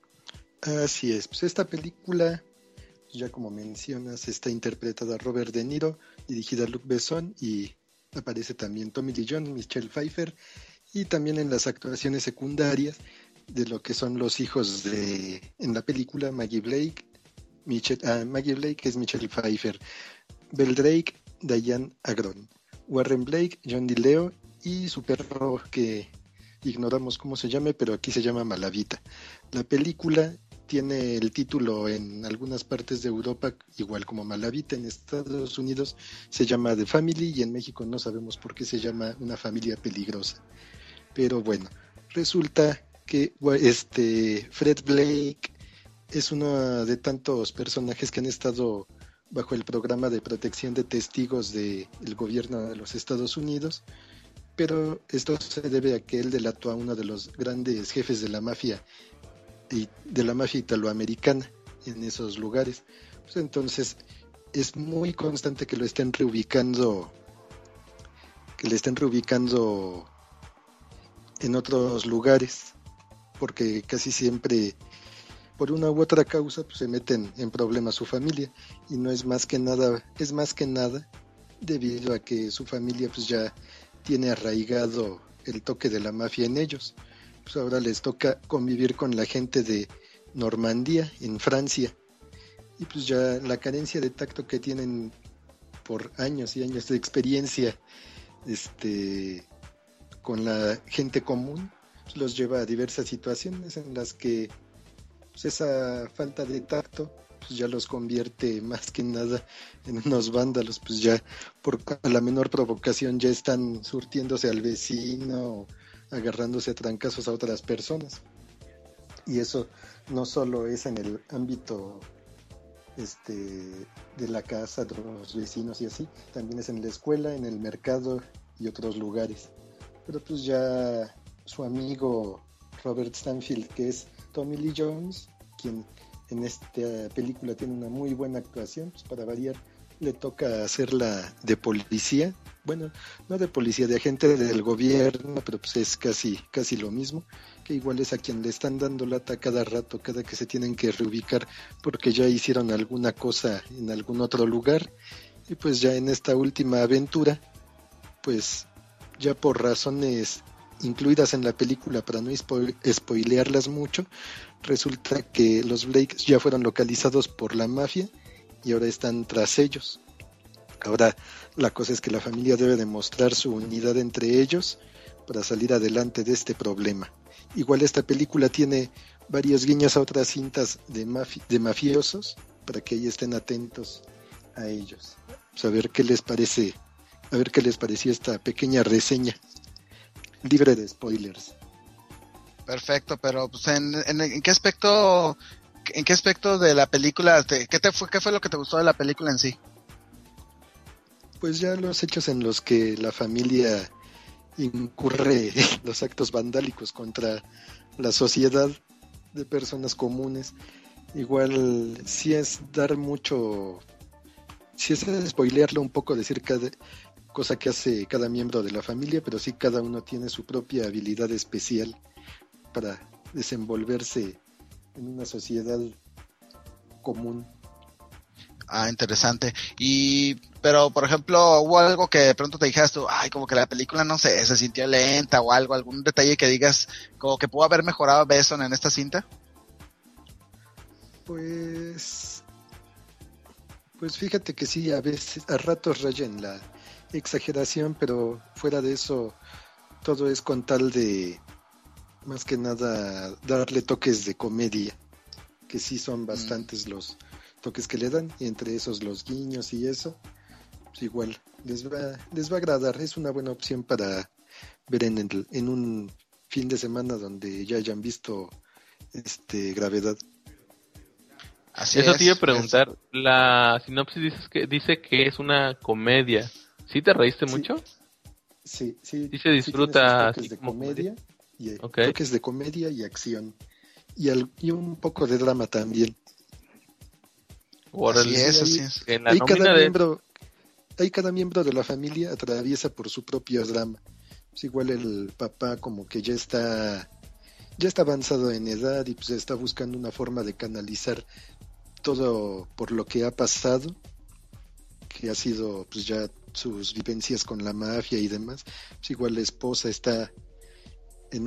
Así es, pues esta película, ya como mencionas, está interpretada Robert De Niro, dirigida Luc Besson, y aparece también Tommy Lee Jones, Michelle Pfeiffer, y también en las actuaciones secundarias de lo que son los hijos en la película, Maggie Blake es Michelle Pfeiffer, Belle Drake, Diane Agron, Warren Blake, John DiLeo y su perro que ignoramos cómo se llame, pero aquí se llama Malavita. La película tiene el título en algunas partes de Europa igual como Malavita. En Estados Unidos se llama The Family y en México no sabemos por qué se llama Una familia peligrosa. Pero bueno, resulta que Fred Blake es uno de tantos personajes que han estado bajo el programa de protección de testigos del gobierno de los Estados Unidos, pero esto se debe a que él delató a uno de los grandes jefes de la mafia italoamericana en esos lugares. Pues entonces es muy constante que le estén reubicando en otros lugares, porque casi siempre por una u otra causa pues, se meten en problemas su familia, y no es más que nada debido a que su familia pues ya tiene arraigado el toque de la mafia en ellos. Pues ahora les toca convivir con la gente de Normandía, en Francia, y pues ya la carencia de tacto que tienen por años y años de experiencia con la gente común, pues los lleva a diversas situaciones en las que pues esa falta de tacto pues ya los convierte más que nada en unos vándalos. Pues ya por la menor provocación ya están surtiéndose al vecino, agarrándose a trancazos a otras personas. Y eso no solo es en el ámbito de la casa, de los vecinos y así, también es en la escuela, en el mercado y otros lugares. Pero pues ya su amigo Robert Stanfield, que es Tommy Lee Jones, quien en esta película tiene una muy buena actuación, pues para variar le toca hacerla de policía, bueno, no de policía, de agente del gobierno, pero pues es casi lo mismo, que igual es a quien le están dando lata cada rato, cada que se tienen que reubicar porque ya hicieron alguna cosa en algún otro lugar, y pues ya en esta última aventura, pues ya por razones incluidas en la película para no spoilearlas mucho, resulta que los Blakes ya fueron localizados por la mafia y ahora están tras ellos. Ahora la cosa es que la familia debe demostrar su unidad entre ellos para salir adelante de este problema. Igual esta película tiene varios guiños a otras cintas de mafiosos para que ahí estén atentos a ellos. Pues a ver qué les pareció esta pequeña reseña libre de spoilers. Perfecto, pero pues ¿en qué aspecto de la película qué fue lo que te gustó de la película en sí? Pues ya los hechos en los que la familia incurre los actos vandálicos contra la sociedad de personas comunes. Igual sí es spoilearlo un poco, decir cada cosa que hace cada miembro de la familia, pero sí cada uno tiene su propia habilidad especial para desenvolverse en una sociedad común. Ah, interesante. Pero por ejemplo, ¿hubo algo que de pronto te dijeras tú, ay, como que la película, no sé, se sintió lenta o algo, algún detalle que digas, como que pudo haber mejorado Besson en esta cinta? Pues fíjate que sí, a ratos raya en la exageración, pero fuera de eso, todo es con tal de, más que nada, darle toques de comedia, que sí son bastantes los toques que le dan, y entre esos los guiños y eso, pues igual les va a agradar. Es una buena opción para ver en un fin de semana donde ya hayan visto Gravedad. Así eso te iba a preguntar, la sinopsis dice que es una comedia. ¿Sí te reíste mucho? Sí. ¿Sí se disfruta? Toques de comedia y toques de comedia y acción y un poco de drama también. Así es. Cada miembro de la familia atraviesa por su propio drama. Pues igual el papá como que ya está avanzado en edad y pues está buscando una forma de canalizar todo por lo que ha pasado, que ha sido pues ya sus vivencias con la mafia y demás. Pues igual la esposa está en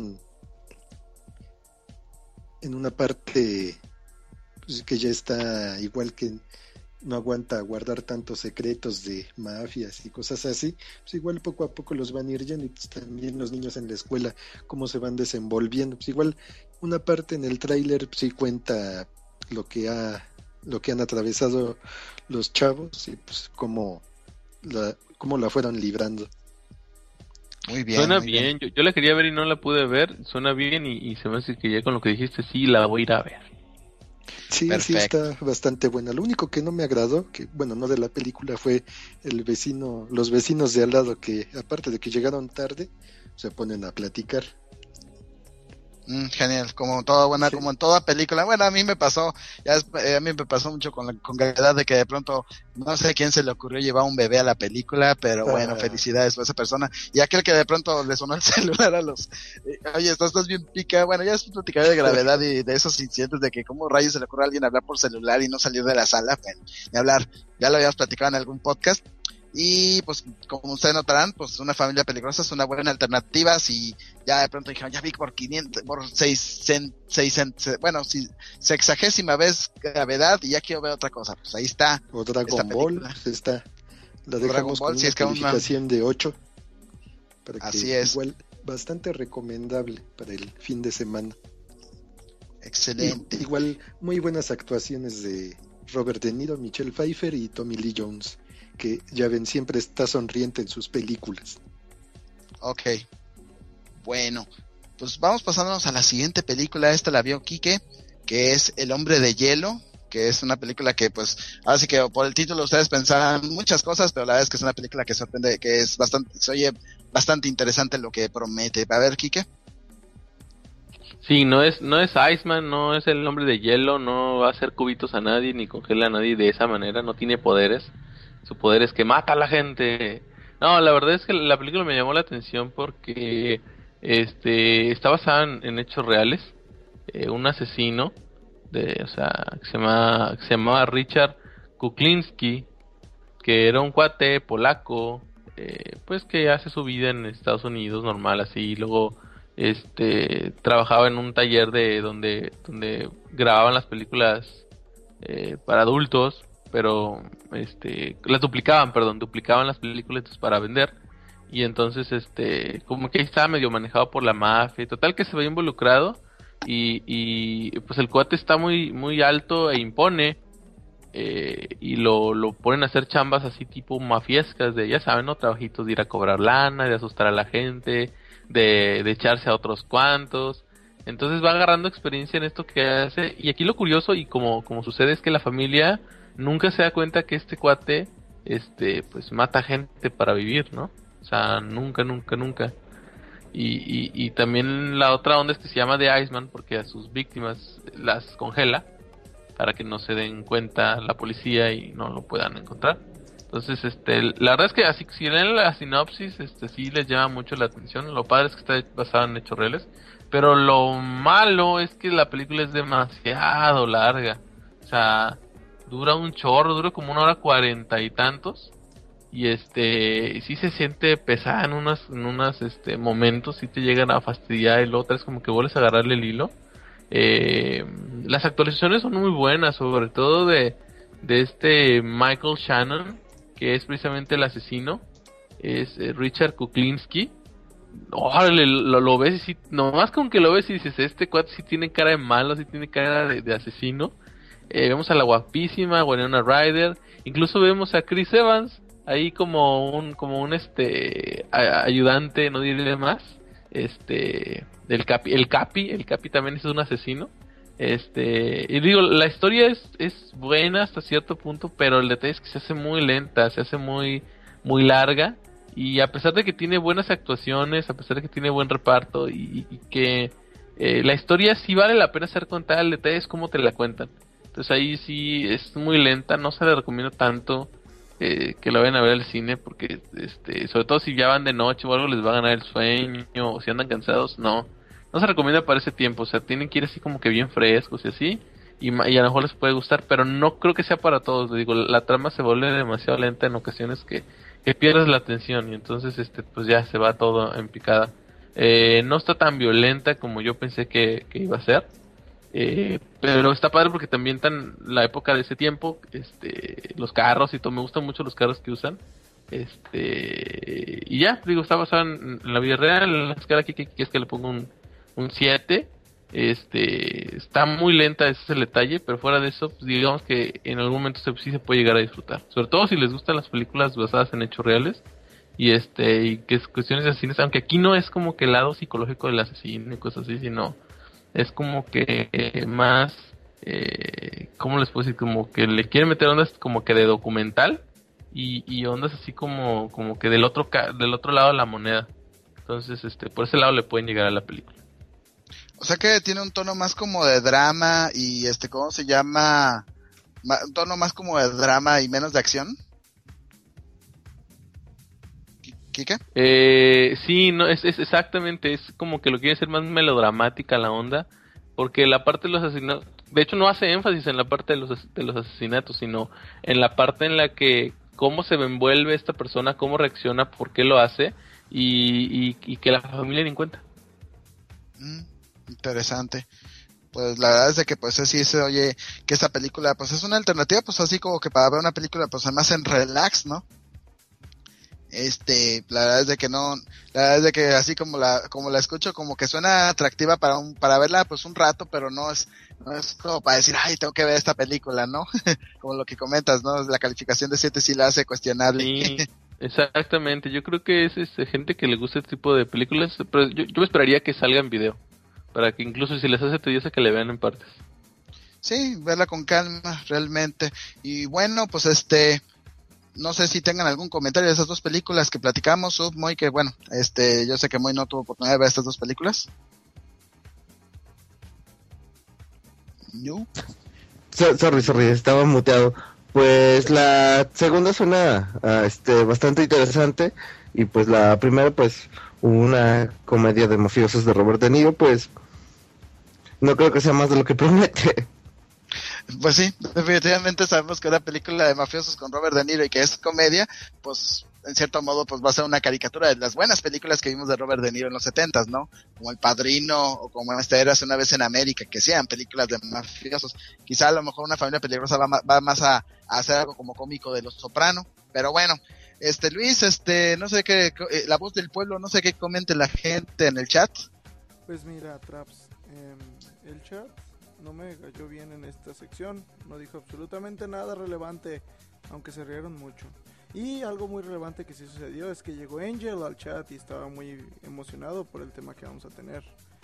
una parte pues que ya está igual, que no aguanta guardar tantos secretos de mafias y cosas así. Pues igual poco a poco los van a ir yendo, y pues también los niños en la escuela cómo se van desenvolviendo. Pues igual una parte en el tráiler pues sí cuenta lo que han atravesado los chavos y pues cómo la fueron librando. Muy bien. Suena bien. Yo la quería ver y no la pude ver. Suena bien y se me hace que ya con lo que dijiste sí la voy a ir a ver. Sí, perfecto. Sí está bastante buena. Lo único que no me agradó, que bueno, no de la película, fue los vecinos de al lado, que aparte de que llegaron tarde, se ponen a platicar. Genial, como en toda película. Bueno, a mí me pasó mucho con Gravedad, de que de pronto no sé quién se le ocurrió llevar un bebé a la película, pero bueno, felicidades a esa persona. Y aquel que de pronto le sonó el celular a los oye, estás bien pica. Bueno, ya después platicaré de Gravedad y de esos incidentes de que cómo rayos se le ocurre a alguien hablar por celular y no salir de la sala, pero ni hablar, ya lo habíamos platicado en algún podcast. Y pues como ustedes notarán, pues Una familia peligrosa es una buena alternativa. Si ya de pronto dijeron, ya vi por 60ª vez Gravedad y ya quiero ver otra cosa, pues ahí está. O Dragon Ball, la dejamos con una calificación de 8 para que así es. Igual bastante recomendable para el fin de semana. Excelente. Igual muy buenas actuaciones de Robert De Niro, Michelle Pfeiffer y Tommy Lee Jones, que ya ven, siempre está sonriente en sus películas. Ok. Bueno, pues vamos pasándonos a la siguiente película. Esta la vio Quique, que es El Hombre de Hielo, que es una película que pues, ahora sí que por el título ustedes pensarán muchas cosas, pero la verdad es que es una película que sorprende, que es bastante, se oye bastante interesante lo que promete. A ver, Quique. Sí, no es Iceman, no es el Hombre de Hielo, no va a hacer cubitos a nadie, ni congela a nadie de esa manera, no tiene poderes. Su poder es que mata a la gente. No, la verdad es que la película me llamó la atención porque está basada en hechos reales. Un asesino que se llamaba Richard Kuklinski, que era un cuate polaco, pues que hace su vida en Estados Unidos normal así, y luego trabajaba en un taller donde grababan las películas para adultos, pero las duplicaban las películas para vender, y entonces como que estaba medio manejado por la mafia, total que se ve involucrado, y pues el cuate está muy muy alto e impone, y lo ponen a hacer chambas así tipo mafiescas, de ya saben, ¿no? Trabajitos de ir a cobrar lana, de asustar a la gente, de echarse a otros cuantos. Entonces va agarrando experiencia en esto que hace, y aquí lo curioso y como sucede es que la familia nunca se da cuenta que este cuate pues mata gente para vivir, ¿no? O sea, nunca. Y también la otra onda es que se llama The Iceman porque a sus víctimas las congela para que no se den cuenta la policía y no lo puedan encontrar. Entonces, la verdad es que así, si leen la sinopsis, sí les llama mucho la atención. Lo padre es que está basado en hechos reales, pero lo malo es que la película es demasiado larga. O sea, dura un chorro, dura como 1 hora 40 y tantos. Y sí se siente pesada en unos momentos, sí te llegan a fastidiar, y luego otra es como que vuelves a agarrarle el hilo. Las actualizaciones son muy buenas, sobre todo de Michael Shannon, que es precisamente el asesino, es Richard Kuklinski. Órale, lo ves y sí, nomás con que lo ves y dices, este cuate sí tiene cara de malo, sí tiene cara de asesino. Vemos a la guapísima Winona Ryder, incluso vemos a Chris Evans ahí como un ayudante, no diré más, el Capi también es un asesino. Y digo, la historia es buena hasta cierto punto, pero el detalle es que se hace muy lenta, se hace muy muy larga, y a pesar de que tiene buenas actuaciones, a pesar de que tiene buen reparto y que la historia sí vale la pena ser contada, el detalle es cómo te la cuentan. Entonces ahí sí es muy lenta, no se la recomiendo tanto que la vayan a ver al cine, porque sobre todo si ya van de noche o algo les va a ganar el sueño, o si andan cansados, no se recomienda para ese tiempo. O sea, tienen que ir así como que bien frescos y así, y a lo mejor les puede gustar, pero no creo que sea para todos. Les digo, la trama se vuelve demasiado lenta en ocasiones que pierdes la atención, y entonces pues ya se va todo en picada. No está tan violenta como yo pensé que iba a ser, pero está padre porque también están la época de ese tiempo, los carros y todo, me gustan mucho los carros que usan. Y ya, digo, está basado en la vida real. En la escala aquí que es que le pongo un 7. Está muy lenta, ese es el detalle, pero fuera de eso, pues digamos que en algún momento sí se puede llegar a disfrutar, sobre todo si les gustan las películas basadas en hechos reales, y que es cuestiones de asesinos, aunque aquí no es como que el lado psicológico del asesino y cosas así, sino es como que más, ¿cómo les puedo decir? Como que le quieren meter ondas como que de documental, y ondas así como que del otro lado de la moneda. Entonces, por ese lado le pueden llegar a la película. O sea que tiene un tono más como de drama y ¿cómo se llama? Un tono más como de drama y menos de acción. ¿Kike? Sí, no, es exactamente, es como que lo quiere hacer más melodramática la onda, porque la parte de los asesinatos, de hecho no hace énfasis en la parte de los asesinatos, sino en la parte en la que cómo se envuelve esta persona, cómo reacciona, por qué lo hace, y que la familia ni en cuenta. Interesante. Pues la verdad es de que pues así se oye que esta película pues es una alternativa, pues así como que para ver una película pues además en relax, ¿no? La verdad es de que no, la verdad es de que así como la escucho, como que suena atractiva para verla pues un rato, pero no es como para decir, ay, tengo que ver esta película, ¿no? Como lo que comentas, ¿no? La calificación de 7 sí la hace cuestionable. Sí. Exactamente, yo creo que es gente que le gusta este tipo de películas, pero yo esperaría que salga en video, para que incluso si les hace tediosa que le vean en partes. Sí, verla con calma, realmente. Y bueno, pues no sé si tengan algún comentario de esas dos películas que platicamos, Moy, que bueno, yo sé que Moy no tuvo oportunidad de ver estas dos películas. No. Sorry, estaba muteado. Pues la segunda suena bastante interesante, y pues la primera, pues una comedia de mafiosos de Robert De Niro, pues no creo que sea más de lo que promete. Pues sí, definitivamente sabemos que una película de mafiosos con Robert De Niro y que es comedia, pues en cierto modo pues va a ser una caricatura de las buenas películas que vimos de Robert De Niro en los 70s, ¿no? Como El Padrino o como Érase una vez en América, que sean películas de mafiosos. Quizá a lo mejor Una familia peligrosa va más a hacer algo como cómico de Los Soprano, pero bueno. Luis, no sé qué, La Voz del Pueblo, no sé qué comente la gente en el chat. Pues mira, Traps, el chat no me cayó bien en esta sección, no dijo absolutamente nada relevante, aunque se rieron mucho. Y algo muy relevante que sí sucedió es que llegó Angel al chat y estaba muy emocionado por el tema que vamos a tener.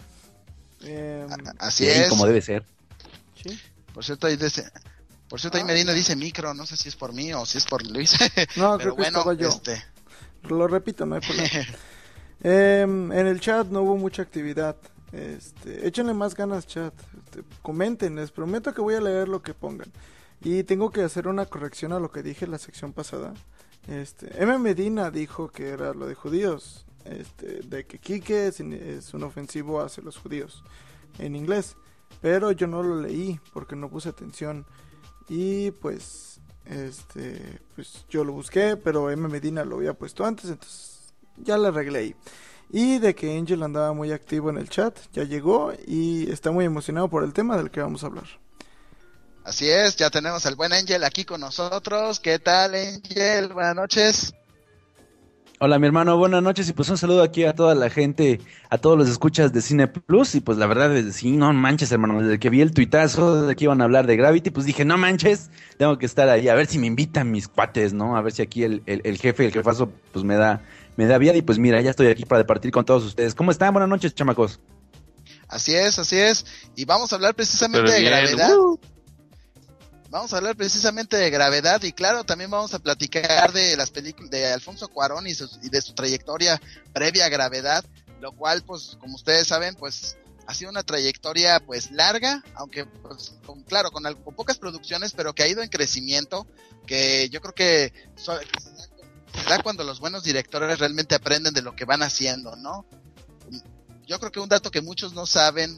Así es. Como debe ser. ¿Sí? Por cierto, ahí Medina dice micro, no sé si es por mí o si es por Luis. No, pero creo que estaba yo. Lo repito, no hay problema. En el chat no hubo mucha actividad. Échenle más ganas, chat. Comenten, les prometo que voy a leer lo que pongan. Y tengo que hacer una corrección a lo que dije en la sección pasada. M. Medina dijo que era lo de judíos. De que Quique es un ofensivo hacia los judíos en inglés. Pero yo no lo leí porque no puse atención. Y pues yo lo busqué, pero M. Medina lo había puesto antes, entonces ya le arreglé ahí. Y de que Angel andaba muy activo en el chat, ya llegó y está muy emocionado por el tema del que vamos a hablar. Así es, ya tenemos al buen Angel aquí con nosotros. ¿Qué tal, Angel? Buenas noches. Hola, mi hermano, buenas noches, y pues un saludo aquí a toda la gente, a todos los escuchas de Cine Plus. Y pues la verdad es sí, no manches, hermano, desde que vi el tuitazo de que iban a hablar de Gravity, pues dije, no manches, tengo que estar ahí, a ver si me invitan mis cuates, ¿no? A ver si aquí el jefe, el jefazo, pues me da vía. Y pues mira, ya estoy aquí para departir con todos ustedes. ¿Cómo están? Buenas noches, chamacos. Así es, y vamos a hablar precisamente de gravedad. Vamos a hablar precisamente de Gravedad, y claro, también vamos a platicar de las películas de Alfonso Cuarón y de su trayectoria previa a Gravedad, lo cual, pues, como ustedes saben, pues, ha sido una trayectoria, pues, larga, aunque, pues, con pocas producciones, pero que ha ido en crecimiento, que yo creo que se da cuando los buenos directores realmente aprenden de lo que van haciendo, ¿no? Yo creo que un dato que muchos no saben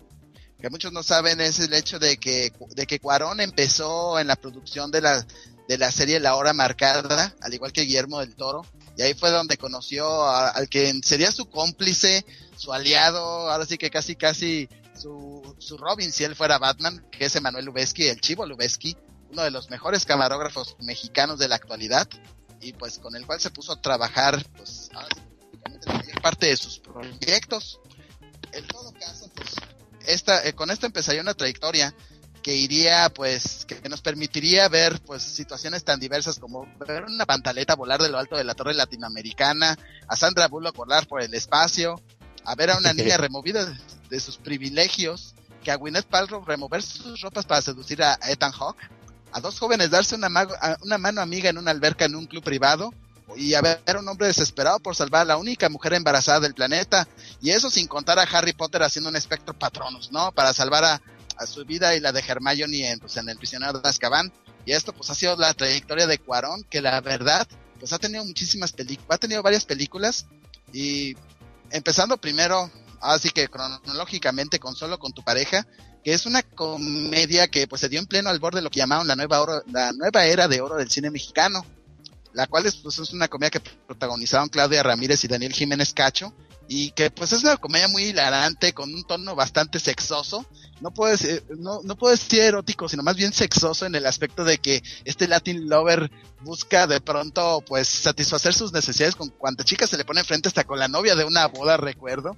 es el hecho de que Cuarón empezó en la producción de la serie La Hora Marcada, al igual que Guillermo del Toro, y ahí fue donde conoció al que sería su cómplice, su aliado, ahora sí que casi su Robin si él fuera Batman, que es Emanuel Lubezki, el Chivo Lubezki, uno de los mejores camarógrafos mexicanos de la actualidad, y pues con el cual se puso a trabajar, pues, prácticamente la mayor parte de sus proyectos. En todo caso, pues, con esto empezaría una trayectoria que iría, pues, que nos permitiría ver, pues, situaciones tan diversas como ver una pantaleta volar de lo alto de la torre latinoamericana, a Sandra Bullock volar por el espacio, a ver a una niña removida de sus privilegios, que a Gwyneth Paltrow remover sus ropas para seducir a Ethan Hawke, a dos jóvenes darse una mano amiga en una alberca en un club privado, y a ver a un hombre desesperado por salvar a la única mujer embarazada del planeta, y eso sin contar a Harry Potter haciendo un Spectro Patronus, ¿no? Para salvar a su vida y la de Hermione en El Prisionero de Azkaban. Y esto pues ha sido la trayectoria de Cuarón, que la verdad pues ha tenido varias películas, y empezando primero, así que cronológicamente, con Solo con tu pareja, que es una comedia que pues se dio en pleno albor de lo que llamaban la nueva era de oro del cine mexicano, la cual es una comedia que protagonizaron Claudia Ramírez y Daniel Jiménez Cacho, y que pues es una comedia muy hilarante, con un tono bastante sexoso, no puedo decir erótico, sino más bien sexoso, en el aspecto de que este Latin lover busca de pronto pues satisfacer sus necesidades con cuanta chica se le pone enfrente, hasta con la novia de una boda, recuerdo.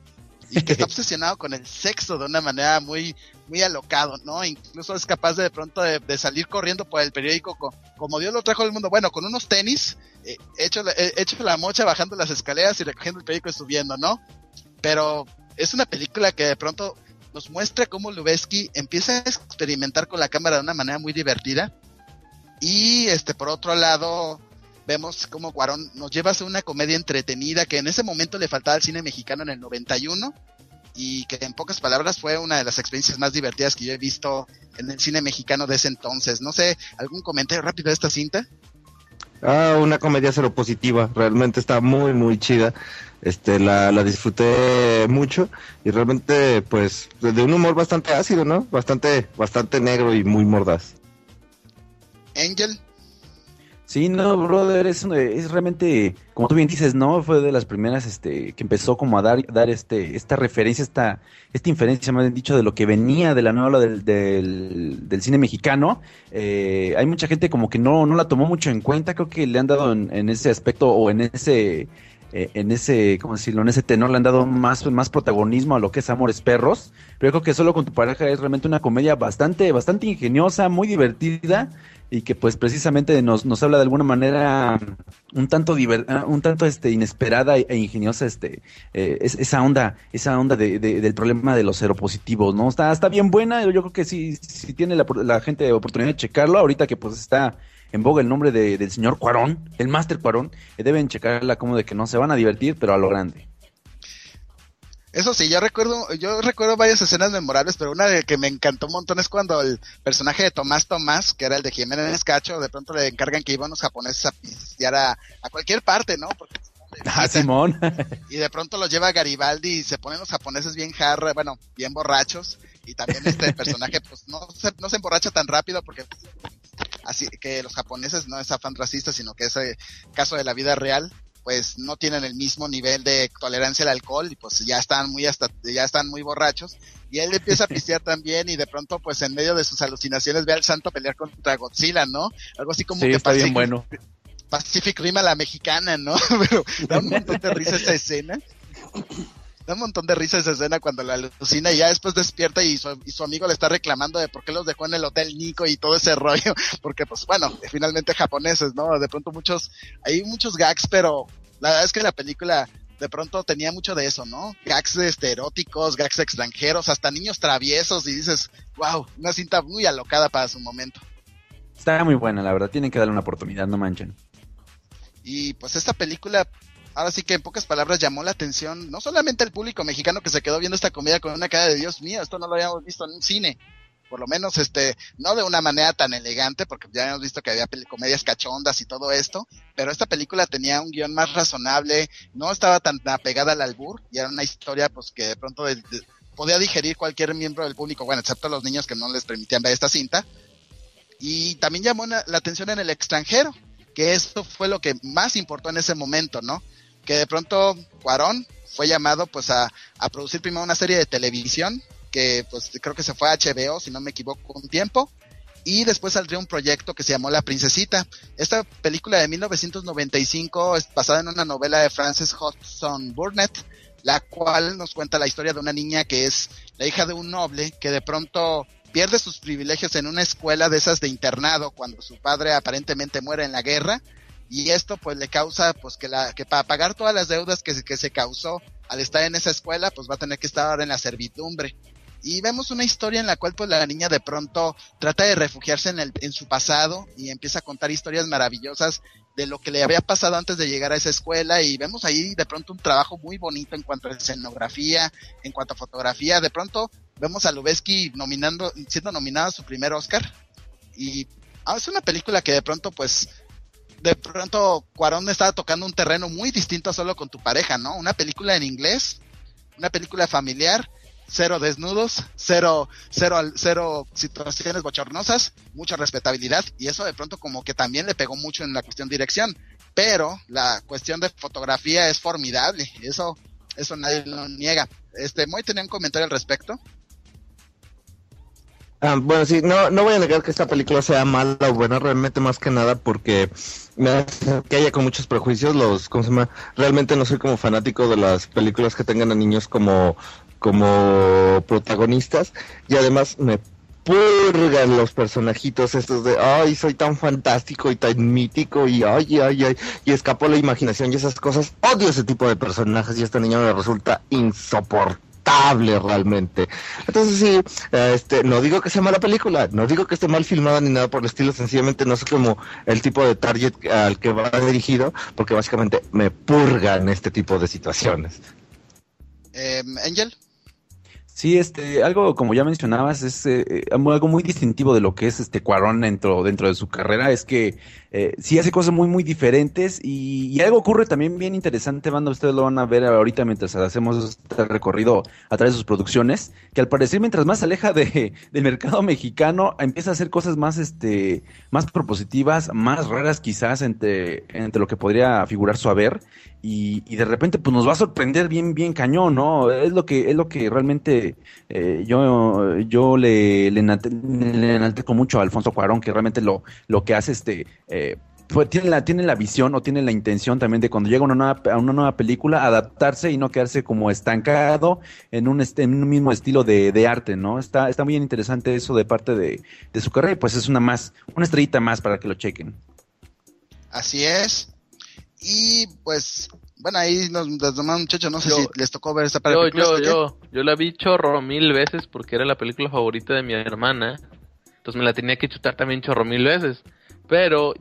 y que está obsesionado con el sexo de una manera muy, muy alocado, ¿no? Incluso es capaz de pronto de salir corriendo por el periódico como Dios lo trajo al mundo, bueno, con unos tenis, hecho la mocha, bajando las escaleras y recogiendo el periódico y subiendo, ¿no? Pero es una película que de pronto nos muestra cómo Lubezki empieza a experimentar con la cámara de una manera muy divertida, y por otro lado vemos cómo Cuarón nos lleva a hacer una comedia entretenida que en ese momento le faltaba al cine mexicano en el 91, y que en pocas palabras fue una de las experiencias más divertidas que yo he visto en el cine mexicano de ese entonces. No sé, ¿algún comentario rápido de esta cinta? Una comedia seropositiva, realmente está muy muy chida. La disfruté mucho y realmente pues de un humor bastante ácido, ¿no? Bastante negro y muy mordaz. Angel. Sí, no, brother, es realmente, como tú bien dices, ¿no? Fue de las primeras que empezó como a dar esta referencia, esta inferencia, más bien dicho, de lo que venía de la nueva ola del cine mexicano. Hay mucha gente como que no la tomó mucho en cuenta, creo que le han dado en ese aspecto o en ese ¿cómo decirlo? En ese tenor le han dado más protagonismo a lo que es Amores Perros, pero yo creo que Solo con tu pareja es realmente una comedia bastante ingeniosa, muy divertida, y que pues precisamente nos habla de alguna manera un tanto inesperada e ingeniosa esa onda del problema de los seropositivos, ¿no? Está bien buena, yo creo que sí tiene la gente oportunidad de checarlo ahorita que pues está en boga el nombre del señor Cuarón, el Máster Cuarón, deben checarla como de que no se van a divertir, pero a lo grande. Eso sí, yo recuerdo varias escenas memorables, pero una de que me encantó un montón es cuando el personaje de Tomás, que era el de Jiménez Cacho, de pronto le encargan que iban los japoneses a pistear a cualquier parte, ¿no? Porque Simón. Y de pronto lo lleva a Garibaldi y se ponen los japoneses bien bien borrachos, y también este personaje pues no se emborracha tan rápido porque así que los japoneses no es afán racista, sino que ese caso de la vida real pues no tienen el mismo nivel de tolerancia al alcohol y pues ya están muy borrachos, y él empieza a pistear también, y de pronto pues en medio de sus alucinaciones ve al santo pelear contra Godzilla, ¿no? Algo así como sí, que está bien bueno. Pacific Rim a la mexicana, ¿no? Pero da un montón de risa esa escena. Da un montón de risa esa escena cuando la alucina y ya después despierta y su amigo le está reclamando de por qué los dejó en el Hotel Nico y todo ese rollo, porque pues bueno, finalmente japoneses, ¿no? De pronto hay muchos gags, pero la verdad es que la película de pronto tenía mucho de eso, ¿no? Gags eróticos, gags extranjeros, hasta niños traviesos, y dices, wow, una cinta muy alocada para su momento. Está muy buena, la verdad, tienen que darle una oportunidad, no manchen. Y pues esta película, ahora sí que en pocas palabras llamó la atención, no solamente al público mexicano que se quedó viendo esta comedia con una cara de Dios mío, esto no lo habíamos visto en un cine, por lo menos no de una manera tan elegante, porque ya habíamos visto que había comedias cachondas y todo esto, pero esta película tenía un guión más razonable, no estaba tan apegada al albur, y era una historia pues que de pronto podía digerir cualquier miembro del público, bueno, excepto los niños que no les permitían ver esta cinta, y también llamó la atención en el extranjero, que esto fue lo que más importó en ese momento, ¿no? Que de pronto Cuarón fue llamado pues a producir primero una serie de televisión, que pues creo que se fue a HBO, si no me equivoco, un tiempo, y después saldría un proyecto que se llamó La Princesita. Esta película de 1995 es basada en una novela de Frances Hodgson Burnett, la cual nos cuenta la historia de una niña que es la hija de un noble que de pronto pierde sus privilegios en una escuela de esas de internado cuando su padre aparentemente muere en la guerra, y esto pues le causa pues que para pagar todas las deudas que se causó al estar en esa escuela pues va a tener que estar ahora en la servidumbre. Y vemos una historia en la cual pues la niña de pronto trata de refugiarse en su pasado y empieza a contar historias maravillosas de lo que le había pasado antes de llegar a esa escuela, y vemos ahí de pronto un trabajo muy bonito en cuanto a escenografía, en cuanto a fotografía. De pronto vemos a Lubezki siendo nominado a su primer Oscar, y es una película que de pronto Cuarón estaba tocando un terreno muy distinto a Solo con tu pareja, ¿no? Una película en inglés, una película familiar, 0 desnudos, cero situaciones bochornosas, mucha respetabilidad, y eso de pronto como que también le pegó mucho en la cuestión dirección, pero la cuestión de fotografía es formidable, eso eso nadie lo niega. Moy tenía un comentario al respecto. Bueno, sí, no voy a negar que esta película sea mala o buena, realmente más que nada porque me hace que haya con muchos prejuicios, ¿cómo se llama? Realmente no soy como fanático de las películas que tengan a niños como protagonistas, y además me purgan los personajitos estos de, ay, soy tan fantástico y tan mítico y ay, y escapó la imaginación y esas cosas. Odio ese tipo de personajes y esta niña me resulta insoportable realmente. Entonces sí, no digo que sea mala película, no digo que esté mal filmada ni nada por el estilo, sencillamente no sé como el tipo de target al que va dirigido, porque básicamente me purgan este tipo de situaciones. Angel. Sí, algo como ya mencionabas, es algo muy distintivo de lo que es Cuarón dentro de su carrera, es que sí hace cosas muy, muy diferentes y algo ocurre también bien interesante, banda, ustedes lo van a ver ahorita mientras hacemos este recorrido a través de sus producciones, que al parecer mientras más se aleja del mercado mexicano, empieza a hacer cosas más propositivas, más raras quizás entre lo que podría figurar su haber. Y de repente pues nos va a sorprender bien cañón, ¿no? Es lo que realmente yo le enalteco mucho a Alfonso Cuarón, que realmente lo que hace pues tiene la visión o tiene la intención también de cuando llega a una nueva película adaptarse y no quedarse como estancado en un mismo estilo de arte, ¿no? Está muy bien interesante eso de parte de su carrera y pues es una estrellita más para que lo chequen. Así es. Y pues, bueno, ahí los demás muchachos, no sé si les tocó ver esta película. Yo la vi chorro 1000 veces porque era la película favorita de mi hermana. Entonces me la tenía que chutar también chorro 1000 veces. Pero,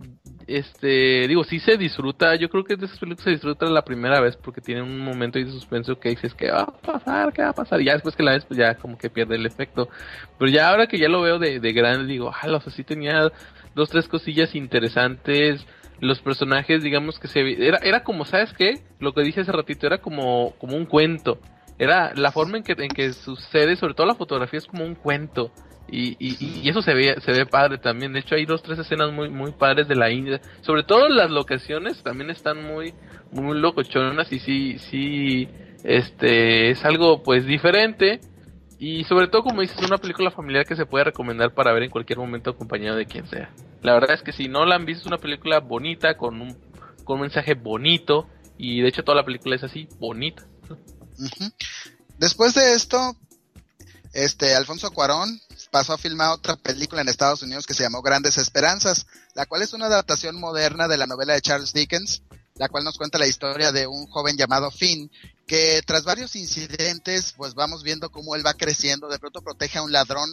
sí se disfruta. Yo creo que de esas películas se disfruta la primera vez porque tiene un momento de suspenso que dices, ¿qué va a pasar? Y ya después que la ves, pues ya como que pierde el efecto. Pero ya ahora que ya lo veo de grande, digo, o sea, sí tenía 2-3 cosillas interesantes. Los personajes, digamos que era como, ¿sabes qué? Lo que dije hace ratito, era como un cuento. Era la forma en que sucede, sobre todo la fotografía es como un cuento. Y eso se ve padre también. De hecho hay 2-3 escenas muy muy padres de la India. Sobre todo las locaciones también están muy muy locochonas y sí es algo pues diferente. Y sobre todo, como dices, una película familiar que se puede recomendar para ver en cualquier momento acompañado de quien sea. La verdad es que si no la han visto, es una película bonita, con un mensaje bonito, y de hecho toda la película es así, bonita. Uh-huh. Después de esto, Alfonso Cuarón pasó a filmar otra película en Estados Unidos que se llamó Grandes Esperanzas, la cual es una adaptación moderna de la novela de Charles Dickens, la cual nos cuenta la historia de un joven llamado Finn, que tras varios incidentes, pues vamos viendo cómo él va creciendo. De pronto protege a un ladrón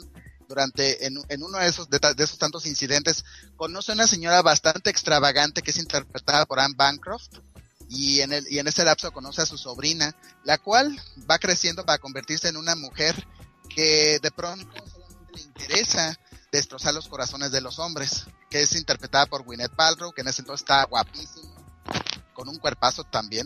en uno de esos tantos incidentes, conoce a una señora bastante extravagante que es interpretada por Anne Bancroft, y en ese lapso conoce a su sobrina, la cual va creciendo para convertirse en una mujer que de pronto solamente le interesa destrozar los corazones de los hombres, que es interpretada por Gwyneth Paltrow, que en ese entonces está guapísima, con un cuerpazo también.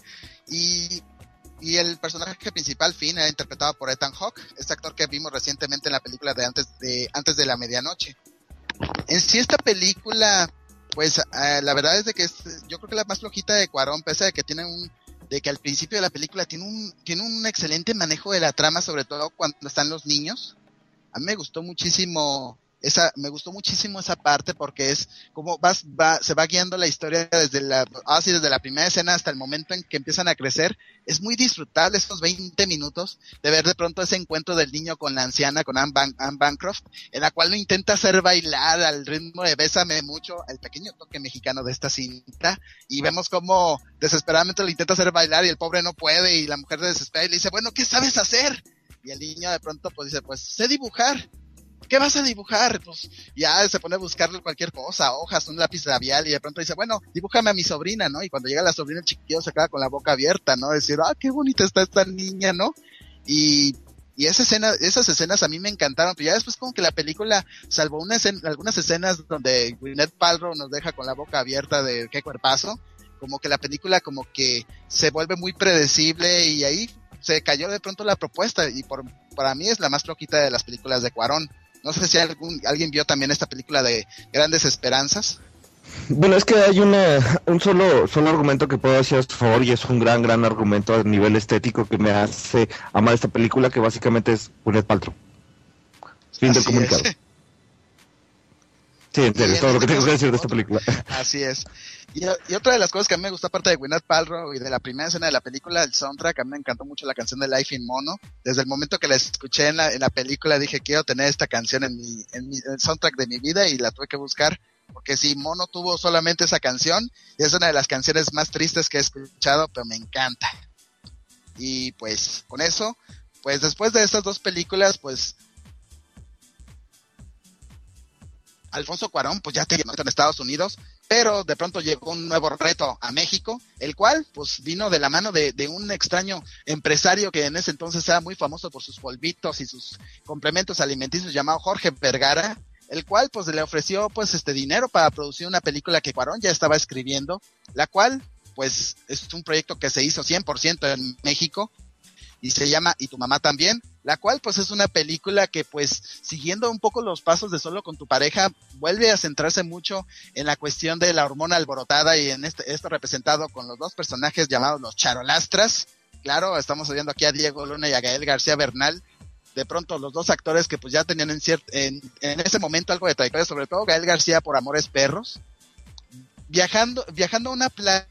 y el personaje principal, Finn, era interpretado por Ethan Hawke, este actor que vimos recientemente en la película de Antes de la Medianoche. En sí esta película, pues la verdad es de que yo creo que la más flojita de Cuarón, pese a que de que al principio de la película tiene un excelente manejo de la trama, sobre todo cuando están los niños. A mí me gustó muchísimo esa parte, porque es como se va guiando la historia desde la primera escena hasta el momento en que empiezan a crecer. Es muy disfrutable estos 20 minutos de ver de pronto ese encuentro del niño con la anciana, con Anne Bancroft, en la cual lo intenta hacer bailar al ritmo de Bésame Mucho, el pequeño toque mexicano de esta cinta, y vemos cómo desesperadamente lo intenta hacer bailar y el pobre no puede, y la mujer se desespera y le dice, bueno, ¿qué sabes hacer? Y el niño de pronto pues dice, pues sé dibujar. ¿Qué vas a dibujar? Pues ya se pone a buscarle cualquier cosa, hojas, un lápiz labial, y de pronto dice, bueno, dibújame a mi sobrina, ¿no? Y cuando llega la sobrina, el chiquillo se queda con la boca abierta, ¿no? Decir, qué bonita está esta niña, ¿no? Y esas escenas a mí me encantaron, pero ya después como que la película, salvo algunas escenas donde Gwyneth Paltrow nos deja con la boca abierta de qué cuerpazo, como que la película como que se vuelve muy predecible, y ahí se cayó de pronto la propuesta, y para mí es la más flojita de las películas de Cuarón. No sé si alguien vio también esta película de Grandes Esperanzas. Bueno, es que hay un solo argumento que puedo decir a su favor, y es un gran argumento a nivel estético que me hace amar esta película, que básicamente es Gwyneth Paltrow. Fin del Así comunicado. es. Sí, en serio, todo lo que tengo que decir de esta película. Así es. Y otra de las cosas que a mí me gustó, aparte de Gwyneth Paltrow y de la primera escena de la película, el soundtrack, a mí me encantó mucho la canción de Life in Mono. Desde el momento que la escuché en la película dije, quiero tener esta canción en el soundtrack de mi vida, y la tuve que buscar, porque sí, Mono tuvo solamente esa canción, y es una de las canciones más tristes que he escuchado, pero me encanta. Y pues, con eso, pues después de estas dos películas, pues Alfonso Cuarón, pues ya tenía en Estados Unidos, pero de pronto llegó un nuevo reto a México, el cual pues vino de la mano de un extraño empresario que en ese entonces era muy famoso por sus polvitos y sus complementos alimenticios, llamado Jorge Vergara, el cual pues le ofreció pues dinero para producir una película que Cuarón ya estaba escribiendo, la cual pues es un proyecto que se hizo 100% en México, y se llama Y tu mamá también, la cual pues es una película que pues siguiendo un poco los pasos de Solo con tu pareja, vuelve a centrarse mucho en la cuestión de la hormona alborotada, y en esto representado con los dos personajes llamados los charolastras. Claro, estamos viendo aquí a Diego Luna y a Gael García Bernal, de pronto los dos actores que pues ya tenían en ese momento algo de trayectoria, sobre todo Gael García por Amores Perros, viajando a una playa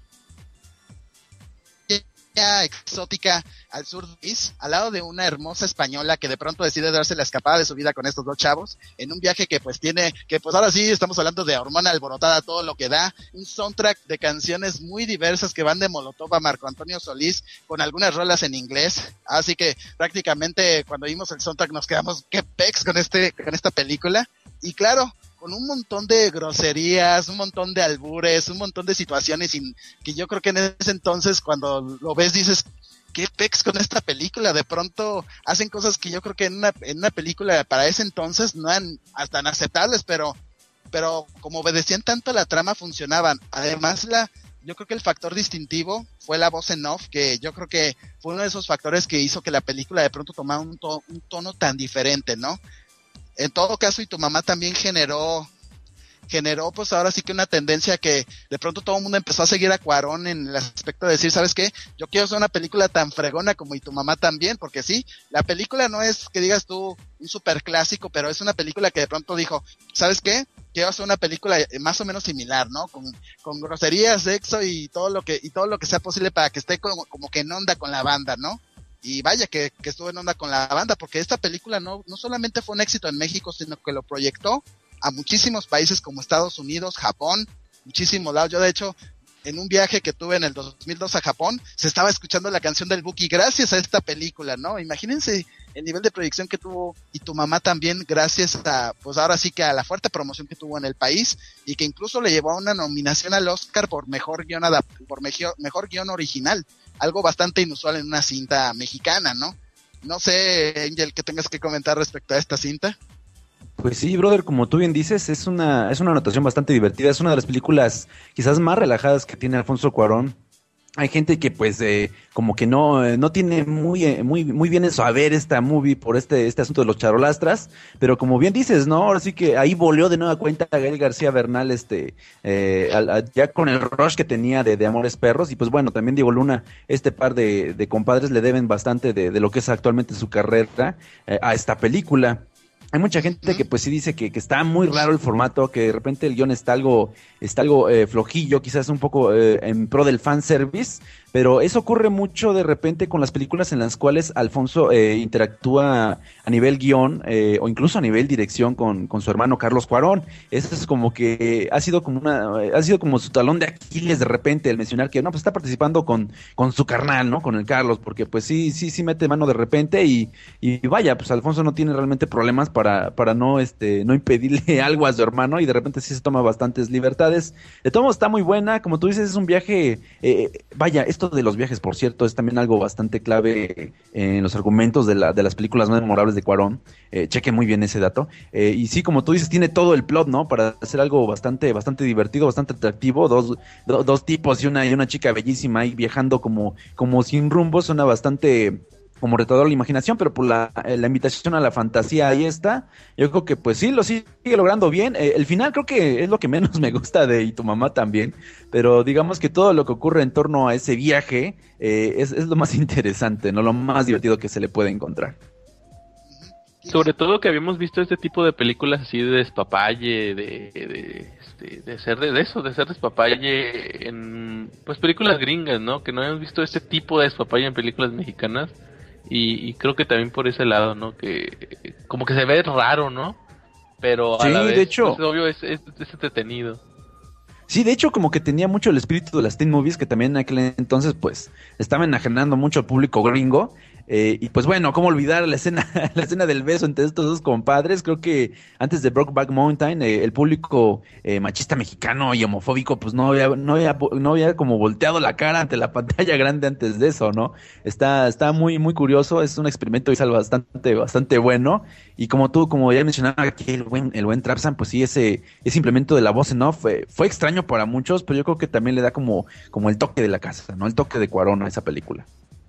exótica al sur de París, al lado de una hermosa española que de pronto decide darse la escapada de su vida con estos dos chavos, en un viaje que pues ahora sí estamos hablando de hormona alborotada, todo lo que da, un soundtrack de canciones muy diversas que van de Molotov a Marco Antonio Solís, con algunas rolas en inglés, así que prácticamente cuando vimos el soundtrack nos quedamos qué pex con esta película, y claro, con un montón de groserías, un montón de albures, un montón de situaciones que yo creo que en ese entonces cuando lo ves dices, ¿qué pex con esta película? De pronto hacen cosas que yo creo que en una película para ese entonces no eran hasta inaceptables, pero como obedecían tanto a la trama funcionaban. Además yo creo que el factor distintivo fue la voz en off, que yo creo que fue uno de esos factores que hizo que la película de pronto tomara un tono tan diferente, ¿no? En todo caso, Y tu mamá también generó pues ahora sí que una tendencia que de pronto todo el mundo empezó a seguir a Cuarón en el aspecto de decir, ¿sabes qué? Yo quiero hacer una película tan fregona como Y tu mamá también, porque sí, la película no es que digas tú un super clásico, pero es una película que de pronto dijo, ¿sabes qué? Quiero hacer una película más o menos similar, ¿no? Con groserías, sexo y todo lo que sea posible para que esté como que en onda con la banda, ¿no? Y vaya que estuvo en onda con la banda, porque esta película no solamente fue un éxito en México, sino que lo proyectó a muchísimos países como Estados Unidos, Japón, muchísimos lados. Yo de hecho, en un viaje que tuve en el 2002 a Japón, se estaba escuchando la canción del Buki gracias a esta película, ¿no? Imagínense el nivel de proyección que tuvo Y tu mamá también, gracias a, pues ahora sí que a la fuerte promoción que tuvo en el país, y que incluso le llevó a una nominación al Oscar por mejor guión original, algo bastante inusual en una cinta mexicana, ¿no? No sé, Angel, ¿qué tengas que comentar respecto a esta cinta? Pues sí, brother, como tú bien dices, es una anotación bastante divertida, es una de las películas quizás más relajadas que tiene Alfonso Cuarón. Hay gente que pues como que no tiene muy bien en su haber esta movie por este asunto de los charolastras, pero como bien dices, ¿no? Ahora sí que ahí volvió de nueva cuenta Gael García Bernal, ya con el rush que tenía de Amores Perros, y pues bueno, también Diego Luna, este par de compadres le deben bastante de lo que es actualmente su carrera a esta película. Hay mucha gente que pues sí dice que está muy raro el formato, que de repente el guión está algo flojillo, quizás un poco en pro del fanservice, pero eso ocurre mucho de repente con las películas en las cuales Alfonso interactúa a nivel guión o incluso a nivel dirección con su hermano Carlos Cuarón. Eso es como que ha sido como su talón de Aquiles de repente el mencionar que no, pues está participando con su carnal, ¿no? Con el Carlos, porque pues sí mete mano de repente y vaya, pues Alfonso no tiene realmente problemas para no impedirle algo a su hermano, y de repente sí se toma bastantes libertades. De todo modo está muy buena, como tú dices, es un viaje, vaya, esto de los viajes, por cierto, es también algo bastante clave en los argumentos de las películas más memorables de Cuarón. Cheque muy bien ese dato. Y sí, como tú dices, tiene todo el plot, ¿no? Para hacer algo bastante divertido, bastante atractivo. Dos tipos y una chica bellísima ahí viajando como sin rumbo, suena bastante como retador la imaginación, pero por la invitación a la fantasía ahí está. Yo creo que pues sí, lo sigue logrando bien. El final creo que es lo que menos me gusta de Y tu mamá también, pero digamos que todo lo que ocurre en torno a ese viaje es lo más interesante, ¿no? Lo más divertido que se le puede encontrar. Sobre todo que habíamos visto este tipo de películas así de despapalle, de ser despapalle en pues películas gringas, ¿no? Que no habíamos visto este tipo de despapalle en películas mexicanas y creo que también por ese lado, ¿no? Que como que se ve raro, ¿no? Pero a la vez, de hecho, pues, obvio es entretenido. Sí, de hecho como que tenía mucho el espíritu de las teen movies que también en aquel entonces pues estaban enajenando mucho al público gringo. Y pues bueno, cómo olvidar la escena del beso entre estos dos compadres. Creo que antes de Brokeback Mountain el público machista mexicano y homofóbico pues no había como volteado la cara ante la pantalla grande antes de eso, ¿no? Está muy muy curioso, es un experimento visual bastante bueno. Y como ya mencionaba aquí el buen Trapsan, pues sí, ese implemento de la voz en off fue extraño para muchos, pero yo creo que también le da como el toque de la casa, ¿no? El toque de Cuarón a esa película.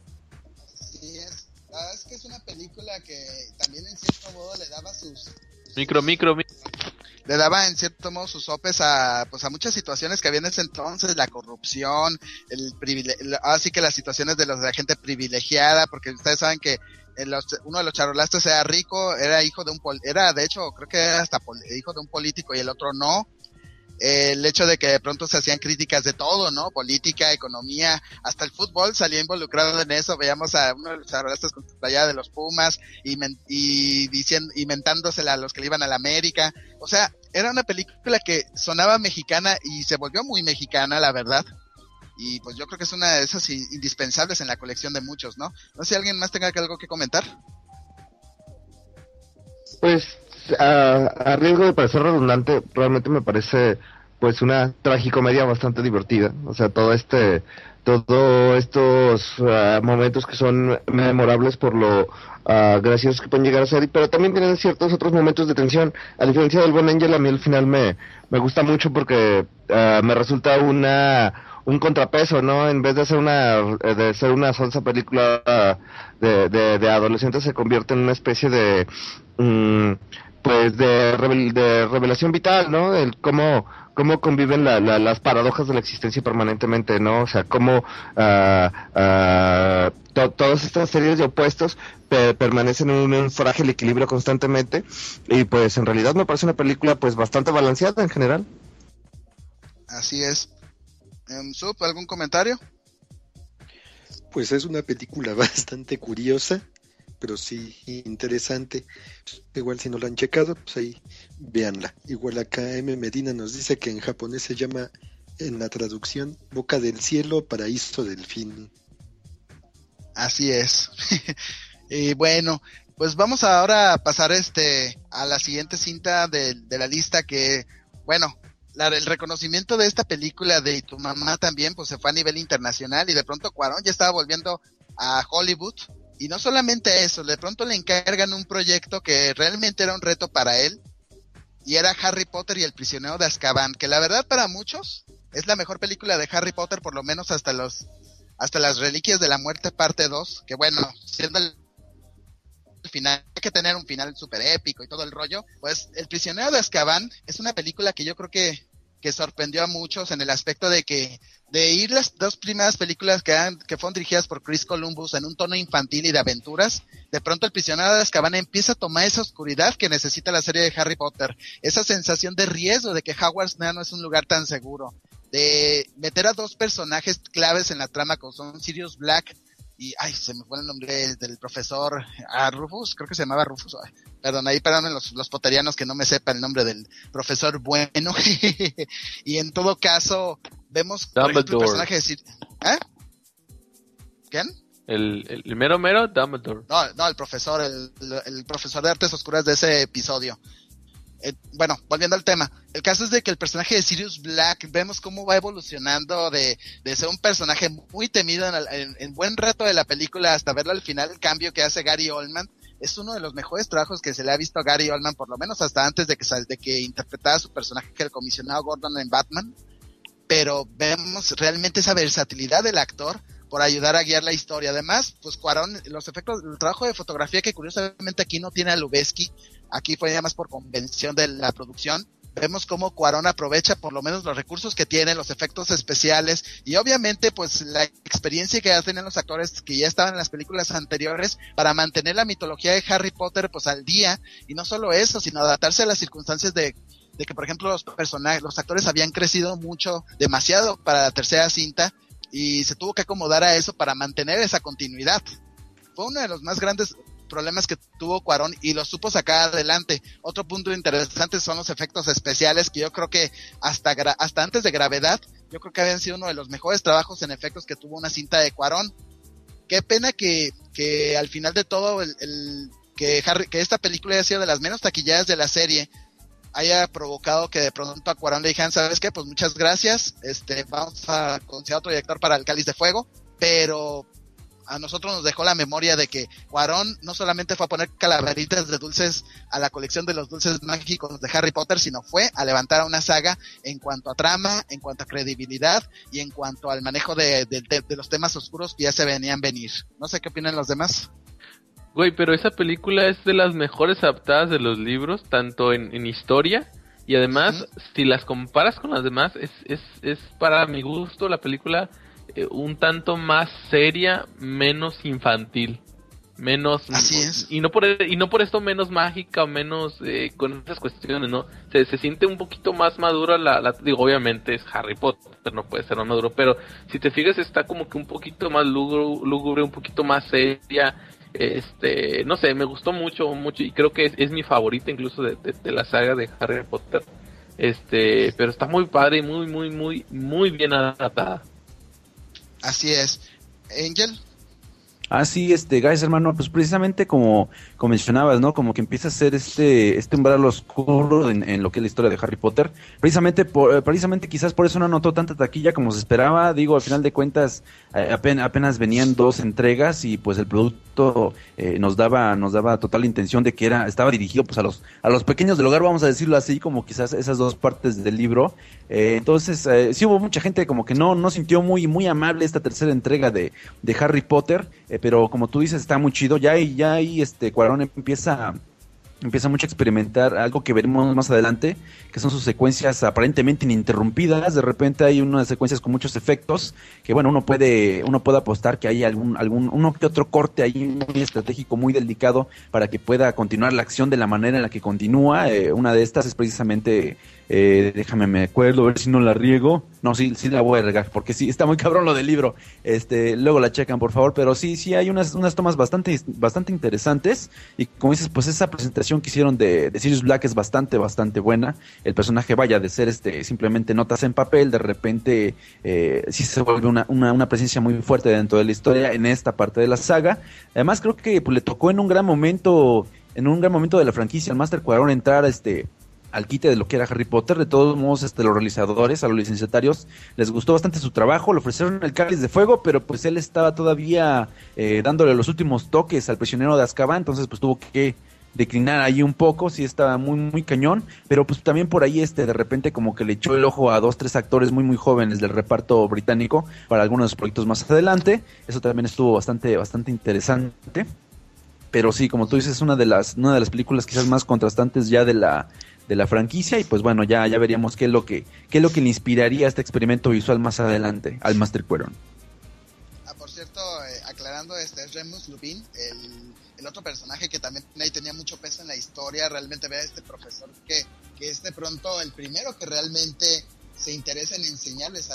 Película que también en cierto modo le daba sus le daba en cierto modo sus sopes a muchas situaciones que había en ese entonces, la corrupción, así que las situaciones de la gente privilegiada, porque ustedes saben que uno de los charolastes era rico, era hijo de era de hecho creo que era hasta hijo de un político y el otro no. El hecho de que de pronto se hacían críticas de todo, ¿no? Política, economía, hasta el fútbol salía involucrado en eso. Veíamos a uno de los charlastas con su playera de los Pumas y mentándosela a los que le iban a la América. O sea, era una película que sonaba mexicana y se volvió muy mexicana, la verdad. Y pues yo creo que es una de esas indispensables en la colección de muchos, ¿no? No sé si alguien más tenga algo que comentar. Pues a riesgo de parecer redundante, realmente me parece pues una tragicomedia bastante divertida. O sea, todos estos momentos que son memorables por lo graciosos que pueden llegar a ser, pero también tienen ciertos otros momentos de tensión. A diferencia del Buen Angel, a mí al final me gusta mucho porque me resulta un contrapeso, ¿no? En vez de ser una sonsa película de adolescentes, se convierte en una especie de pues de revelación vital, ¿no? El cómo conviven las paradojas de la existencia permanentemente, ¿no? O sea, cómo todas estas series de opuestos permanecen en un frágil equilibrio constantemente, y pues en realidad me parece una película pues bastante balanceada en general. Así es. Sup, ¿algún comentario? Pues es una película bastante curiosa, pero sí interesante. Igual si no la han checado, pues ahí véanla. Igual acá M. Medina nos dice que en japonés se llama, en la traducción, Boca del Cielo, Paraíso del Fin. Así es. Y bueno, pues vamos ahora a pasar a la siguiente cinta de la lista, que, bueno, el reconocimiento de esta película de Tu Mamá también, pues se fue a nivel internacional, y de pronto Cuarón ya estaba volviendo a Hollywood. Y no solamente eso, de pronto le encargan un proyecto que realmente era un reto para él, y era Harry Potter y el prisionero de Azkaban, que la verdad para muchos es la mejor película de Harry Potter, por lo menos hasta las Reliquias de la Muerte parte 2, que bueno, siendo el final, hay que tener un final súper épico y todo el rollo. Pues El prisionero de Azkaban es una película que yo creo que sorprendió a muchos en el aspecto de ir las dos primeras películas que fueron dirigidas por Chris Columbus en un tono infantil y de aventuras. De pronto El prisionero de Azkaban empieza a tomar esa oscuridad que necesita la serie de Harry Potter, esa sensación de riesgo de que Hogwarts no es un lugar tan seguro, de meter a dos personajes claves en la trama como son Sirius Black y, se me fue el nombre del profesor, Rufus, creo que se llamaba Rufus, perdonen los poterianos que no me sepa el nombre del profesor bueno. Y en todo caso, vemos, por ejemplo, el personaje de ¿quién? El mero Dumbledore. No, el profesor, el profesor de artes oscuras de ese episodio. Bueno, volviendo al tema, el caso es de que el personaje de Sirius Black, vemos cómo va evolucionando de ser un personaje muy temido en buen rato de la película hasta verlo al final. El cambio que hace Gary Oldman es uno de los mejores trabajos que se le ha visto a Gary Oldman, por lo menos hasta antes de que interpretara su personaje, el comisionado Gordon en Batman. Pero vemos realmente esa versatilidad del actor por ayudar a guiar la historia. Además, pues Cuarón, los efectos, el trabajo de fotografía, que curiosamente aquí no tiene a Lubezki, aquí fue ya más por convención de la producción. vemos cómo Cuarón aprovecha por lo menos los recursos que tiene, los efectos especiales y obviamente pues la experiencia que ya tenían los actores que ya estaban en las películas anteriores para mantener la mitología de Harry Potter pues al día, y no solo eso, sino adaptarse a las circunstancias de que por ejemplo los actores habían crecido mucho, demasiado para la tercera cinta, y se tuvo que acomodar a eso para mantener esa continuidad. Fue uno de los más grandes problemas que tuvo Cuarón y lo supo sacar adelante. Otro punto interesante son los efectos especiales, que yo creo que hasta antes de Gravedad, yo creo que habían sido uno de los mejores trabajos en efectos que tuvo una cinta de Cuarón. Qué pena que al final de todo que esta película haya sido de las menos taquilladas de la serie, haya provocado que de pronto a Cuarón le dijeran, ¿sabes qué? Pues muchas gracias, vamos a conseguir otro director para El Cáliz de Fuego, pero a nosotros nos dejó la memoria de que Cuarón no solamente fue a poner calaveritas de dulces a la colección de los dulces mágicos de Harry Potter, sino fue a levantar a una saga en cuanto a trama, en cuanto a credibilidad y en cuanto al manejo de los temas oscuros que ya se venían venir. No sé qué opinan los demás. Güey, pero esa película es de las mejores adaptadas de los libros, tanto en historia, y además, si las comparas con las demás, es para mi gusto la película un tanto más seria, menos infantil, menos... Así es. Y no por esto menos mágica o menos con esas cuestiones, ¿no? Se siente un poquito más madura digo, obviamente es Harry Potter, no puede ser más maduro, pero si te fijas está como que un poquito más lúgubre, un poquito más seria. No sé, me gustó mucho y creo que es mi favorita incluso de la saga de Harry Potter. Pero está muy padre y muy bien adaptada. Así es. Angel. Sí, guys, hermano, pues precisamente como mencionabas, ¿no? Como que empieza a ser este umbral oscuro en lo que es la historia de Harry Potter. Precisamente quizás por eso no anotó tanta taquilla como se esperaba. Digo, al final de cuentas, apenas venían 2 entregas y pues el producto nos daba total intención de que estaba dirigido pues a los pequeños del hogar, vamos a decirlo así, como quizás esas 2 partes del libro. Entonces, sí hubo mucha gente como que no sintió muy amable esta tercera entrega de Harry Potter, pero como tú dices, está muy chido. Ya ahí Cuarón empieza mucho a experimentar algo que veremos más adelante, que son sus secuencias aparentemente ininterrumpidas. De repente hay unas secuencias con muchos efectos que bueno, uno puede apostar que hay uno que otro corte ahí muy estratégico, muy delicado, para que pueda continuar la acción de la manera en la que continúa. Una de estas es precisamente déjame me acuerdo, a ver si no la riego. No, sí la voy a regar, porque sí, está muy cabrón lo del libro. Luego la checan, por favor, pero sí hay unas tomas bastante interesantes, y como dices, pues esa presentación que hicieron de Sirius Black es bastante buena. El personaje, vaya, de ser simplemente notas en papel, de repente sí se vuelve una presencia muy fuerte dentro de la historia en esta parte de la saga. Además, creo que pues, le tocó en un gran momento de la franquicia al Master Cuarón entrar al quite de lo que era Harry Potter. De todos modos, los realizadores, a los licenciatarios, les gustó bastante su trabajo, le ofrecieron el Cáliz de Fuego, pero pues él estaba todavía dándole los últimos toques al prisionero de Azkaban, entonces pues tuvo que declinar ahí un poco. Sí estaba muy cañón, pero pues también por ahí de repente como que le echó el ojo a 2-3 actores muy jóvenes del reparto británico para algunos de los proyectos más adelante. Eso también estuvo bastante interesante. Pero sí, como tú dices, es una de las películas quizás más contrastantes ya de la franquicia, y pues bueno, ya veríamos qué es lo que le inspiraría a este experimento visual más adelante al Master Cuarón. Por cierto, aclarando, es Remus Lupin, el otro personaje que también ahí tenía mucho peso en la historia. Realmente ver a este profesor que es de pronto el primero que realmente se interesa en enseñarles a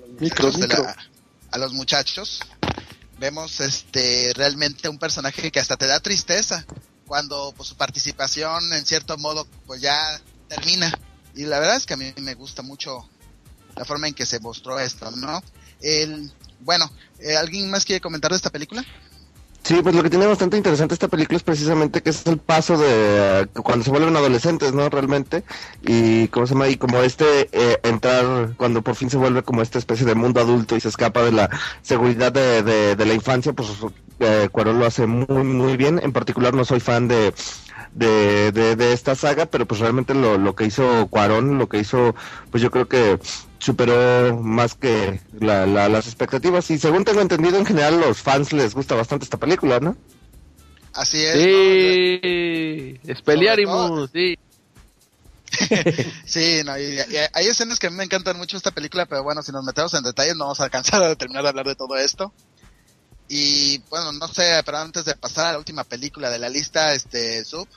los muchachos. Vemos realmente un personaje que hasta te da tristeza cuando pues, su participación en cierto modo pues ya termina, y la verdad es que a mí me gusta mucho la forma en que se mostró esto, ¿no? ¿Alguien más quiere comentar de esta película? Sí, pues lo que tiene bastante interesante esta película es precisamente que es el paso de cuando se vuelven adolescentes, ¿no? Realmente, y ¿cómo se llama? Y como entrar cuando por fin se vuelve como esta especie de mundo adulto y se escapa de la seguridad de la infancia, pues Cuarón lo hace muy bien. En particular no soy fan de esta saga, pero pues realmente lo que hizo Cuarón, pues yo creo que superó más que las expectativas, y según tengo entendido, en general los fans les gusta bastante esta película, ¿no? Así es. Sí, Expelliarmus, sí. Sí, no, y hay escenas que a mí me encantan mucho esta película, pero bueno, si nos metemos en detalles no vamos a alcanzar a terminar de hablar de todo esto. Y bueno, no sé, pero antes de pasar a la última película de la lista, Sub.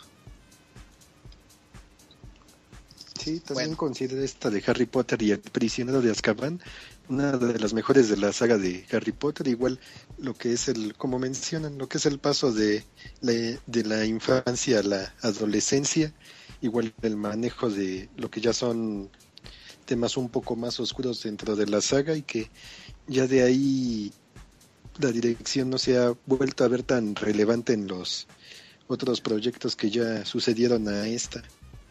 Sí, también considero esta de Harry Potter y el prisionero de Azkaban una de las mejores de la saga de Harry Potter. Igual lo que es como mencionan, lo que es el paso de la infancia a la adolescencia, igual el manejo de lo que ya son temas un poco más oscuros dentro de la saga, y que ya de ahí la dirección no se ha vuelto a ver tan relevante en los otros proyectos que ya sucedieron a esta.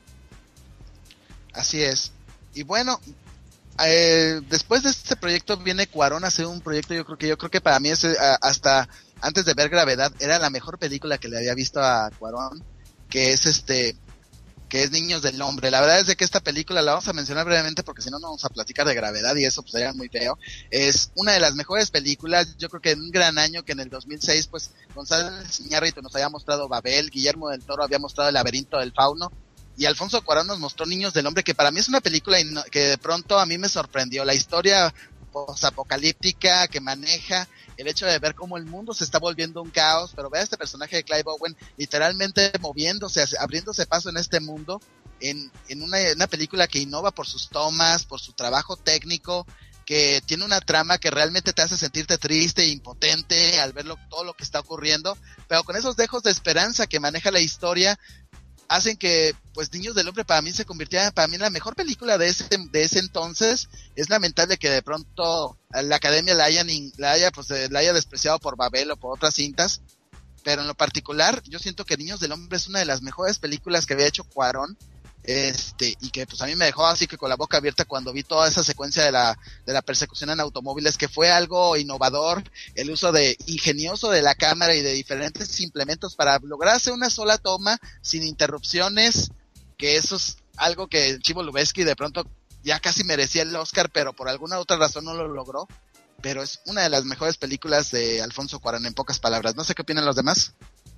Así es. Y bueno, después de este proyecto viene Cuarón a hacer un proyecto, yo creo que para mí es, hasta antes de ver Gravedad, era la mejor película que le había visto a Cuarón, que es Niños del Hombre. La verdad es de que esta película la vamos a mencionar brevemente porque si no, no vamos a platicar de Gravedad y eso pues sería muy feo. Es una de las mejores películas, yo creo que en un gran año, que en el 2006 pues González Iñárritu nos había mostrado Babel, Guillermo del Toro había mostrado El laberinto del fauno, y Alfonso Cuarón nos mostró Niños del Hombre, que para mí es una película que de pronto a mí me sorprendió. La historia posapocalíptica que maneja, el hecho de ver cómo el mundo se está volviendo un caos, pero ver a este personaje de Clive Owen literalmente moviéndose, abriéndose paso en este mundo, en una película que innova por sus tomas, por su trabajo técnico, que tiene una trama que realmente te hace sentirte triste e impotente al ver todo lo que está ocurriendo, pero con esos dejos de esperanza que maneja la historia, hacen que pues Niños del Hombre para mí se convirtiera en la mejor película de ese entonces. Es lamentable que de pronto la academia la haya despreciado por Babel o por otras cintas, pero en lo particular yo siento que Niños del Hombre es una de las mejores películas que había hecho Cuarón, y que pues a mí me dejó así que con la boca abierta cuando vi toda esa secuencia de la persecución en automóviles, que fue algo innovador, el uso ingenioso de la cámara y de diferentes implementos para lograr hacer una sola toma sin interrupciones, que eso es algo que el Chivo Lubeski de pronto ya casi merecía el Oscar, pero por alguna otra razón no lo logró. Pero es una de las mejores películas de Alfonso Cuarón, en pocas palabras. No sé qué opinan los demás.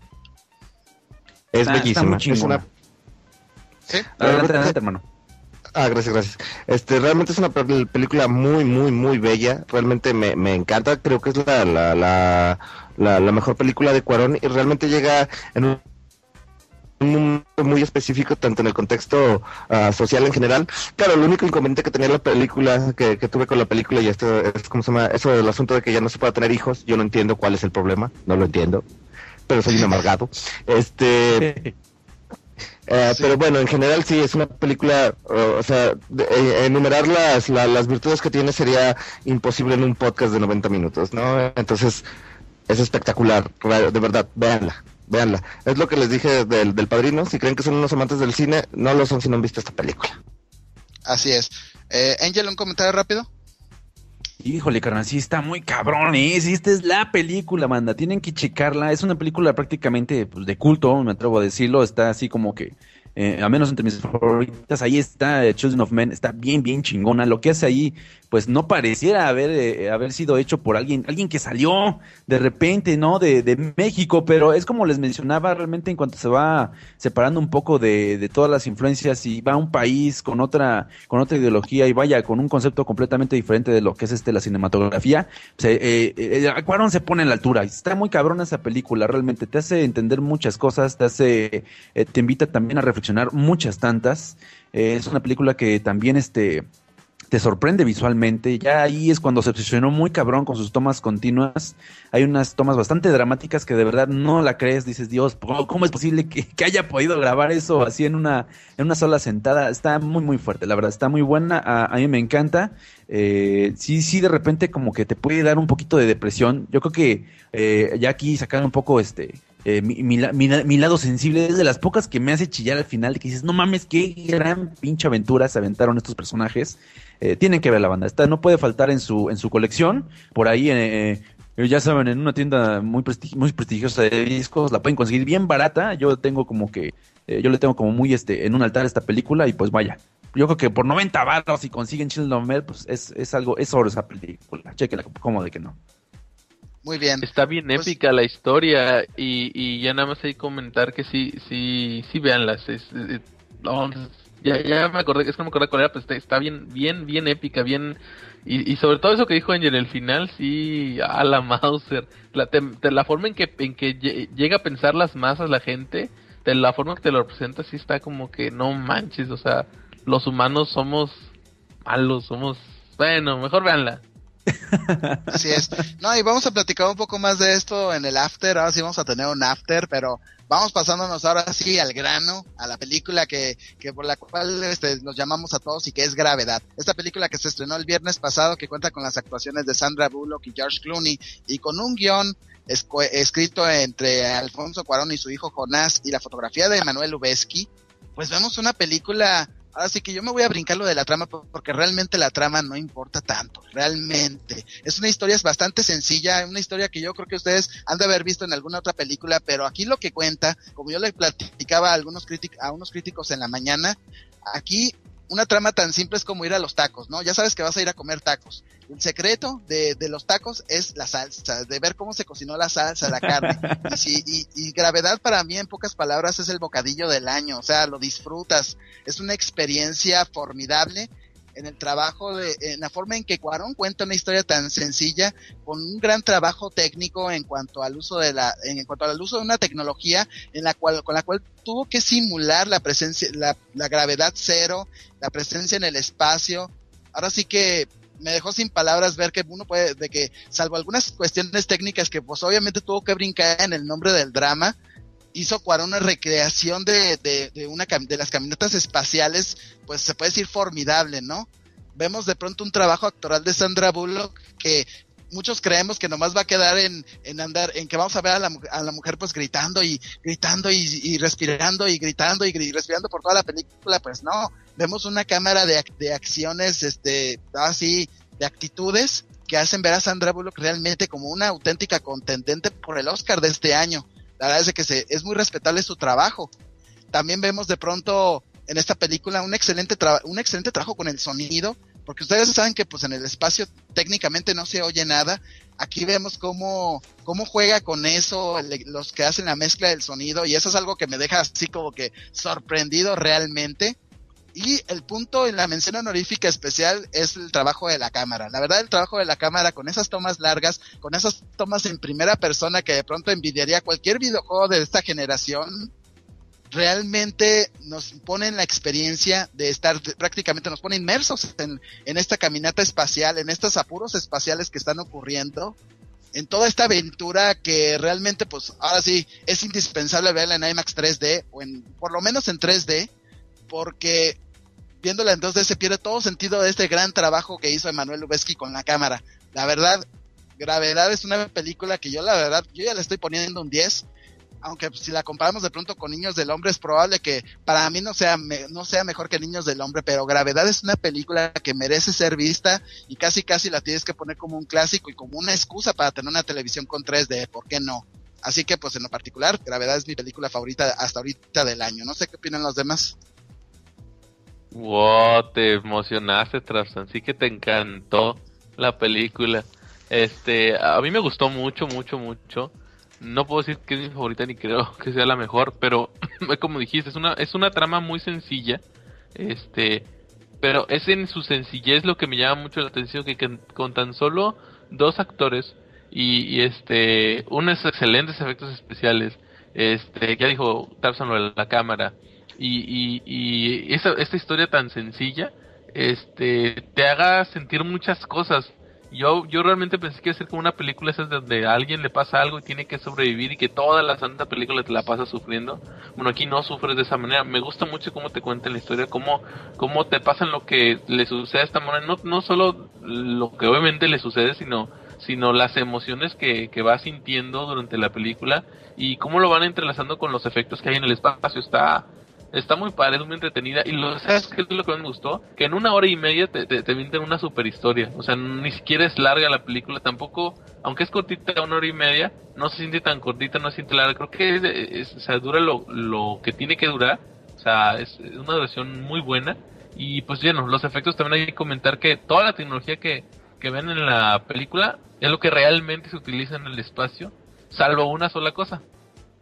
Es bellísima. Es una... ¿Sí? Adelante, hermano. Gracias. Realmente es una película muy, muy, muy bella. Realmente me encanta. Creo que es la mejor película de Cuarón, y realmente llega en un momento muy específico, tanto en el contexto social en general. Claro, el único inconveniente que tenía la película, que tuve con la película, y esto es, ¿cómo se llama? Eso del asunto de que ya no se pueda tener hijos. Yo no entiendo cuál es el problema. No lo entiendo. Pero soy un amargado. Pero bueno, en general sí, es una película, enumerar las virtudes que tiene sería imposible en un podcast de 90 minutos, ¿no? Entonces, es espectacular, de verdad, véanla. Es lo que les dije del Padrino, si creen que son unos amantes del cine, no lo son si no han visto esta película. Así es. Angel, ¿un comentario rápido? Híjole, carnal, sí está muy cabrón, sí, esta es la película, manda, tienen que checarla, es una película prácticamente pues, de culto, me atrevo a decirlo, está así como que, a menos entre mis favoritas, ahí está Children of Men, está bien, bien chingona, lo que hace ahí, pues no pareciera haber sido hecho por alguien que salió de repente, ¿no? De México, pero es como les mencionaba, realmente en cuanto se va separando un poco de todas las influencias y va a un país con otra ideología y vaya, con un concepto completamente diferente de lo que es la cinematografía, Cuarón se pone en la altura, está muy cabrón esa película, realmente te hace entender muchas cosas, te invita también a reflexionar muchas tantas, es una película que también te sorprende visualmente, ya ahí es cuando se obsesionó muy cabrón con sus tomas continuas, hay unas tomas bastante dramáticas que de verdad no la crees, dices, Dios, ¿cómo es posible que haya podido grabar eso así en una sola sentada? Está muy muy fuerte, la verdad, está muy buena, a mí me encanta, sí, de repente como que te puede dar un poquito de depresión, yo creo que ya aquí sacar un poco mi lado sensible es de las pocas que me hace chillar al final, de que dices, no mames, qué gran pinche aventura se aventaron estos personajes. Tienen que ver la banda, no puede faltar en su colección, por ahí ya saben, en una tienda muy prestigiosa de discos, la pueden conseguir bien barata, yo le tengo como muy en un altar esta película, y pues vaya, yo creo que por 90 baros si consiguen Children of Men, pues es oro esa película, chéquela, como de que no. Muy bien. Está bien épica la historia, y ya nada más hay que comentar que sí véanlas, Ya me acordé, es que no me acordé cuál era, pues está bien épica, bien... Y sobre todo eso que dijo Angel, el final, sí, a la Mauser. La forma en que llega a pensar las masas, la gente, de la forma que te lo representa, sí está como que no manches, o sea, los humanos somos malos, bueno, mejor véanla. Así es. No, y vamos a platicar un poco más de esto en el after. Ahora sí vamos a tener un after, pero vamos pasándonos ahora sí al grano, a la película que por la cual nos llamamos a todos y que es Gravedad. Esta película que se estrenó el viernes pasado, que cuenta con las actuaciones de Sandra Bullock y George Clooney y con un guión escrito entre Alfonso Cuarón y su hijo Jonás y la fotografía de Emmanuel Lubezki. Pues vemos una película. Ahora sí que yo me voy a brincar lo de la trama porque realmente la trama no importa tanto, realmente. Es una historia bastante sencilla, una historia que yo creo que ustedes han de haber visto en alguna otra película, pero aquí lo que cuenta, como yo le platicaba a unos críticos en la mañana, aquí una trama tan simple es como ir a los tacos, ¿no? Ya sabes que vas a ir a comer tacos. El secreto de los tacos es la salsa, de ver cómo se cocinó la salsa, la carne. Y Gravedad para mí, en pocas palabras, es el bocadillo del año. O sea, lo disfrutas. Es una experiencia formidable en el trabajo, en la forma en que Cuarón cuenta una historia tan sencilla, con un gran trabajo técnico en cuanto al uso de una tecnología con la cual tuvo que simular la presencia, la gravedad cero, la presencia en el espacio. Ahora sí que me dejó sin palabras ver que uno puede, de que salvo algunas cuestiones técnicas que pues obviamente tuvo que brincar en el nombre del drama, hizo Cuarón una recreación de las caminatas espaciales, pues se puede decir formidable, ¿no? Vemos de pronto un trabajo actoral de Sandra Bullock que muchos creemos que nomás va a quedar en que vamos a ver a la mujer pues gritando y respirando y gritando y respirando por toda la película. Pues no, vemos una cámara de acciones, así, de actitudes que hacen ver a Sandra Bullock realmente como una auténtica contendente por el Oscar de este año. La verdad es que es muy respetable su trabajo. También vemos de pronto en esta película un excelente trabajo con el sonido, porque ustedes saben que pues en el espacio técnicamente no se oye nada. Aquí vemos cómo juega con eso los que hacen la mezcla del sonido, y eso es algo que me deja así como que sorprendido realmente. Y el punto en la mención honorífica especial es el trabajo de la cámara. La verdad, el trabajo de la cámara con esas tomas largas, con esas tomas en primera persona que de pronto envidiaría cualquier videojuego de esta generación, realmente nos pone en la experiencia de estar, prácticamente nos pone inmersos en esta caminata espacial, en estos apuros espaciales que están ocurriendo, en toda esta aventura que realmente pues ahora sí es indispensable verla en IMAX 3D o por lo menos en 3D, porque viéndola en 2D se pierde todo sentido de este gran trabajo que hizo Emmanuel Lubezki con la cámara. La verdad, Gravedad es una película que yo ya le estoy poniendo un 10, aunque si la comparamos de pronto con Niños del Hombre es probable que para mí no sea mejor que Niños del Hombre, pero Gravedad es una película que merece ser vista y casi la tienes que poner como un clásico y como una excusa para tener una televisión con 3D, ¿por qué no? Así que pues en lo particular, Gravedad es mi película favorita hasta ahorita del año. No sé qué opinan los demás. Wow, te emocionaste, Trapsan, sí que te encantó la película. A mí me gustó mucho. No puedo decir que es mi favorita ni creo que sea la mejor, pero como dijiste, es una trama muy sencilla. Pero es en su sencillez lo que me llama mucho la atención, que con tan solo 2 actores y unos excelentes efectos especiales, ya dijo Trapsan lo de la cámara. Y esta historia tan sencilla, te haga sentir muchas cosas. Yo realmente pensé que iba a ser como una película esas donde a alguien le pasa algo y tiene que sobrevivir y que toda la santa película te la pasa sufriendo. Bueno, aquí no sufres de esa manera. Me gusta mucho cómo te cuentan la historia, cómo te pasan lo que le sucede a esta manera. No solo lo que obviamente le sucede, sino las emociones que va sintiendo durante la película y cómo lo van entrelazando con los efectos que hay en el espacio. Está muy padre, es muy entretenida. Y ¿sabes qué es lo que más me gustó? Que en 1 hora y media te venden una super historia. O sea, ni siquiera es larga la película. Tampoco, aunque es cortita, 1 hora y media, no se siente tan cortita, no se siente larga. Creo que o sea, dura lo que tiene que durar. O sea, es una duración muy buena. Y pues bueno, los efectos también hay que comentar que toda la tecnología que ven en la película es lo que realmente se utiliza en el espacio, salvo una sola cosa.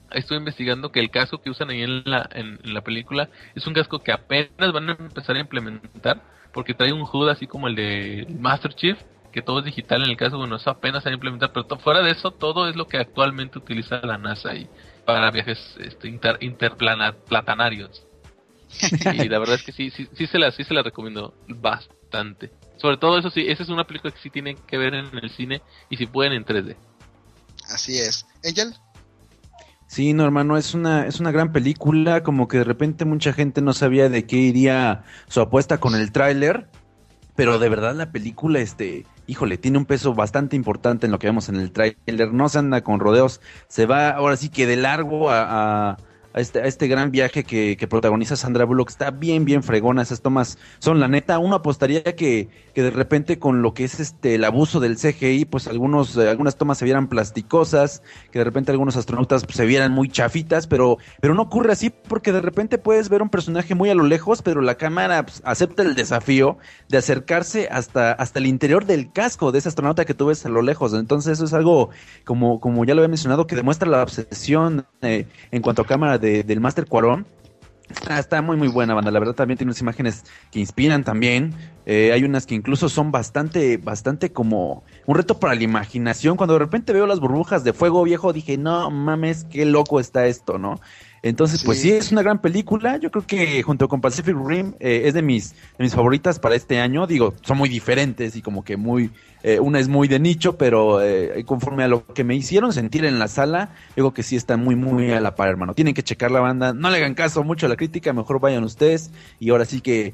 estuve investigando que el casco que usan ahí en la película es un casco que apenas van a empezar a implementar, porque trae un HUD así como el de Master Chief, que todo es digital en el casco. Bueno, eso apenas se va a implementar, pero fuera de eso, todo es lo que actualmente utiliza la NASA ahí para viajes interplanetarios. Y la verdad es que sí se la recomiendo bastante. Sobre todo eso sí, esa es una película que sí tienen que ver en el cine y si pueden en 3D. Así es. ¿Angel? Sí, no, hermano, es una gran película, como que de repente mucha gente no sabía de qué iría su apuesta con el tráiler, pero de verdad la película, híjole, tiene un peso bastante importante en lo que vemos en el tráiler, no se anda con rodeos, se va ahora sí que de largo a este gran viaje que protagoniza Sandra Bullock. Está bien fregona, esas tomas son la neta. Uno apostaría que de repente con lo que es el abuso del CGI, pues algunas tomas se vieran plasticosas, que de repente algunos astronautas pues, se vieran muy chafitas, pero no ocurre así, porque de repente puedes ver un personaje muy a lo lejos, pero la cámara pues, acepta el desafío de acercarse hasta el interior del casco de ese astronauta que tú ves a lo lejos. Entonces eso es algo, como ya lo había mencionado, que demuestra la obsesión en cuanto a cámara del Máster Cuarón. Está muy buena, banda. La verdad también tiene unas imágenes que inspiran también. Hay unas que incluso son bastante como un reto para la imaginación. Cuando de repente veo las burbujas de fuego, viejo, dije, no mames, qué loco está esto, ¿no? Entonces, pues sí, es una gran película. Yo creo que junto con Pacific Rim es de mis favoritas para este año. Digo, son muy diferentes y como que una es muy de nicho, pero conforme a lo que me hicieron sentir en la sala, digo que sí está muy a la par, hermano. Tienen que checar la banda, no le hagan caso mucho a la crítica, mejor vayan ustedes y ahora sí que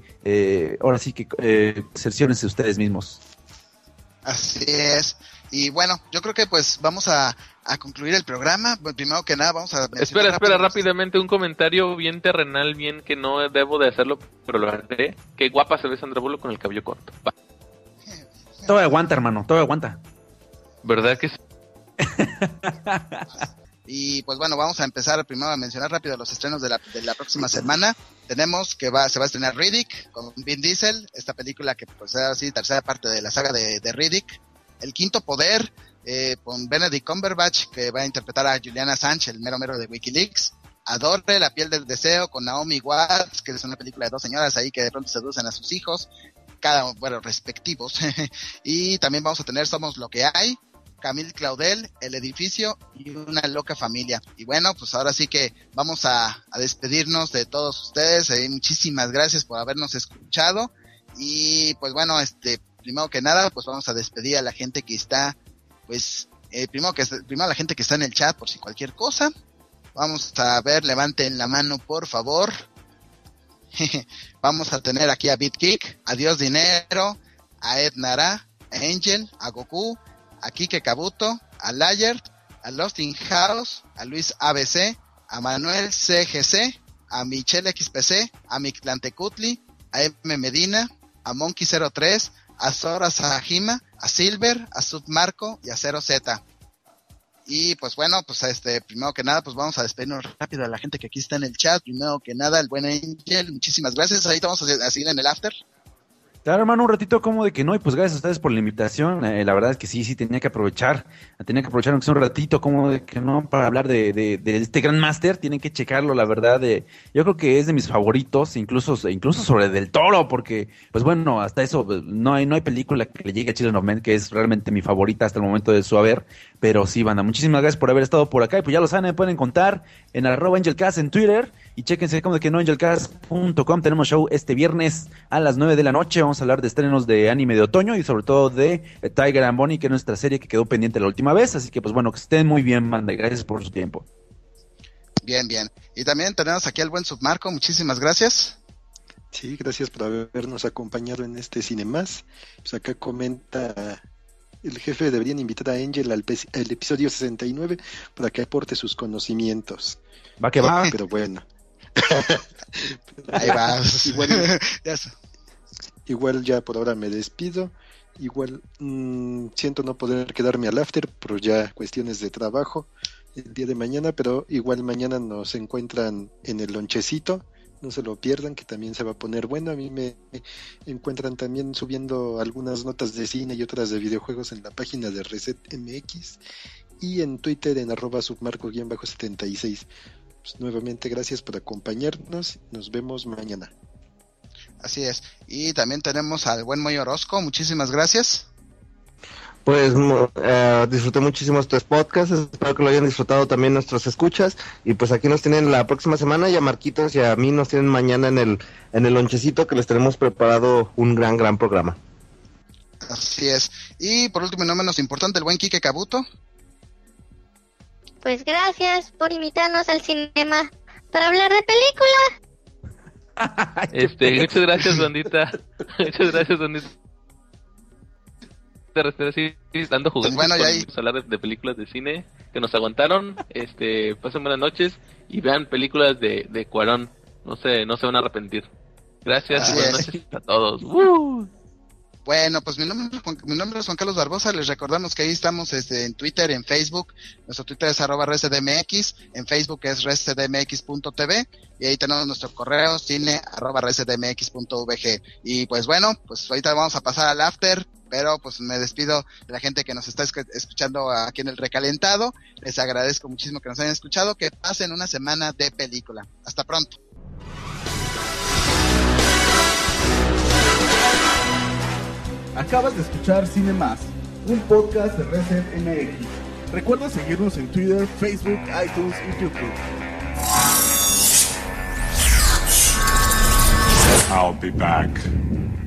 cerciórense ustedes mismos. Así es. Y bueno, yo creo que pues vamos a concluir el programa. Bueno, primero que nada vamos a... Espera, rápidamente un comentario bien terrenal, bien que no debo de hacerlo, pero lo haré. Qué guapa se ve Sandra Bullock con el cabello corto. Va. Todo aguanta, hermano, todo aguanta. ¿Verdad que sí? Y pues bueno, vamos a empezar primero a mencionar rápido los estrenos de la próxima semana. Tenemos que se va a estrenar Riddick con Vin Diesel, esta película que pues es así, tercera parte de la saga de Riddick. El Quinto Poder, con Benedict Cumberbatch, que va a interpretar a Julian Assange, el mero de WikiLeaks. Adore, La Piel del Deseo, con Naomi Watts, que es una película de dos señoras ahí que de pronto seducen a sus hijos, respectivos. Y también vamos a tener Somos lo que hay, Camille Claudel, El Edificio y Una loca familia. Y bueno, pues ahora sí que vamos a despedirnos de todos ustedes. Muchísimas gracias por habernos escuchado. Y pues bueno, primero que nada, pues vamos a despedir a la gente que está, pues, primero a la gente que está en el chat por si cualquier cosa. Vamos a ver, levanten la mano, por favor. Vamos a tener aquí a BitKick, a Dios Dinero, a Ed Nara, a Angel, a Goku, a Kike Kabuto, a Layert, a Lost in House, a Luis ABC, a Manuel CGC, a Michelle XPC, a Mictlantecutli, a M Medina, a Monkey 03, a Sora Sahima, a Silver, a Submarco y a 0Z. Y pues bueno, pues primero que nada, pues vamos a despedirnos rápido a la gente que aquí está en el chat. Primero que nada, el buen Angel, muchísimas gracias. Ahí vamos a seguir en el after. Claro, hermano, un ratito como de que no, y pues gracias a ustedes por la invitación. La verdad es que sí, tenía que aprovechar aunque sea un ratito como de que no, para hablar de este gran máster. Tienen que checarlo, la verdad. Yo creo que es de mis favoritos, incluso sobre Del Toro, porque, pues bueno, hasta eso, no hay película que le llegue a Children of Men, que es realmente mi favorita hasta el momento de su haber. Pero sí, banda, muchísimas gracias por haber estado por acá. Y pues ya lo saben, me pueden contar en @AngelCast en Twitter. Y chéquense como de que no, angelcast.com. Tenemos show este viernes a las 9 de la noche. Vamos a hablar de estrenos de anime de otoño y sobre todo de Tiger and Bonnie, que es nuestra serie que quedó pendiente la última vez. Así que pues bueno, que estén muy bien, banda. Gracias por su tiempo. Bien. Y también tenemos aquí al buen Submarco. Muchísimas gracias. Sí, gracias por habernos acompañado en este Cinemás. Pues acá comenta... El jefe deberían invitar a Angel al episodio 69 para que aporte sus conocimientos. Va que va. Pero bueno. Ahí va. Igual ya por ahora me despido. Igual siento no poder quedarme al after por ya cuestiones de trabajo el día de mañana, pero igual mañana nos encuentran en el lonchecito. No se lo pierdan, que también se va a poner bueno. A mí me encuentran también subiendo algunas notas de cine y otras de videojuegos en la página de Reset MX. y en Twitter en @submarco_76. Pues nuevamente gracias por acompañarnos, nos vemos mañana. Así es, y también tenemos al buen Moy Orozco, muchísimas gracias. Pues disfruté muchísimo estos podcasts, espero que lo hayan disfrutado también nuestros escuchas, y pues aquí nos tienen la próxima semana, y a Marquitos y a mí nos tienen mañana en el lonchecito, que les tenemos preparado un gran programa. Así es, y por último y no menos importante, el buen Quique Cabuto. Pues gracias por invitarnos al cinema para hablar de película. Muchas gracias, bandita. Muchas gracias, bandita. Sí, dando juguetes, pues bueno, ya ahí hablar de películas de cine que nos aguantaron. Pasen buenas noches y vean películas de Cuarón. No se van a arrepentir. Gracias y buenas noches a todos. Bueno, pues mi nombre es Juan Carlos Barbosa. Les recordamos que ahí estamos en Twitter, en Facebook. Nuestro Twitter es @ResDMX, en Facebook es resdmx.tv, y ahí tenemos nuestro correo cine@resdmx.vg. Y pues bueno, pues ahorita vamos a pasar al after, pero pues me despido de la gente que nos está escuchando aquí en el recalentado. Les agradezco muchísimo que nos hayan escuchado. Que pasen una semana de película. Hasta pronto. Acabas de escuchar Cine Más, un podcast de Reset MX. Recuerda seguirnos en Twitter, Facebook, iTunes y YouTube. I'll be back.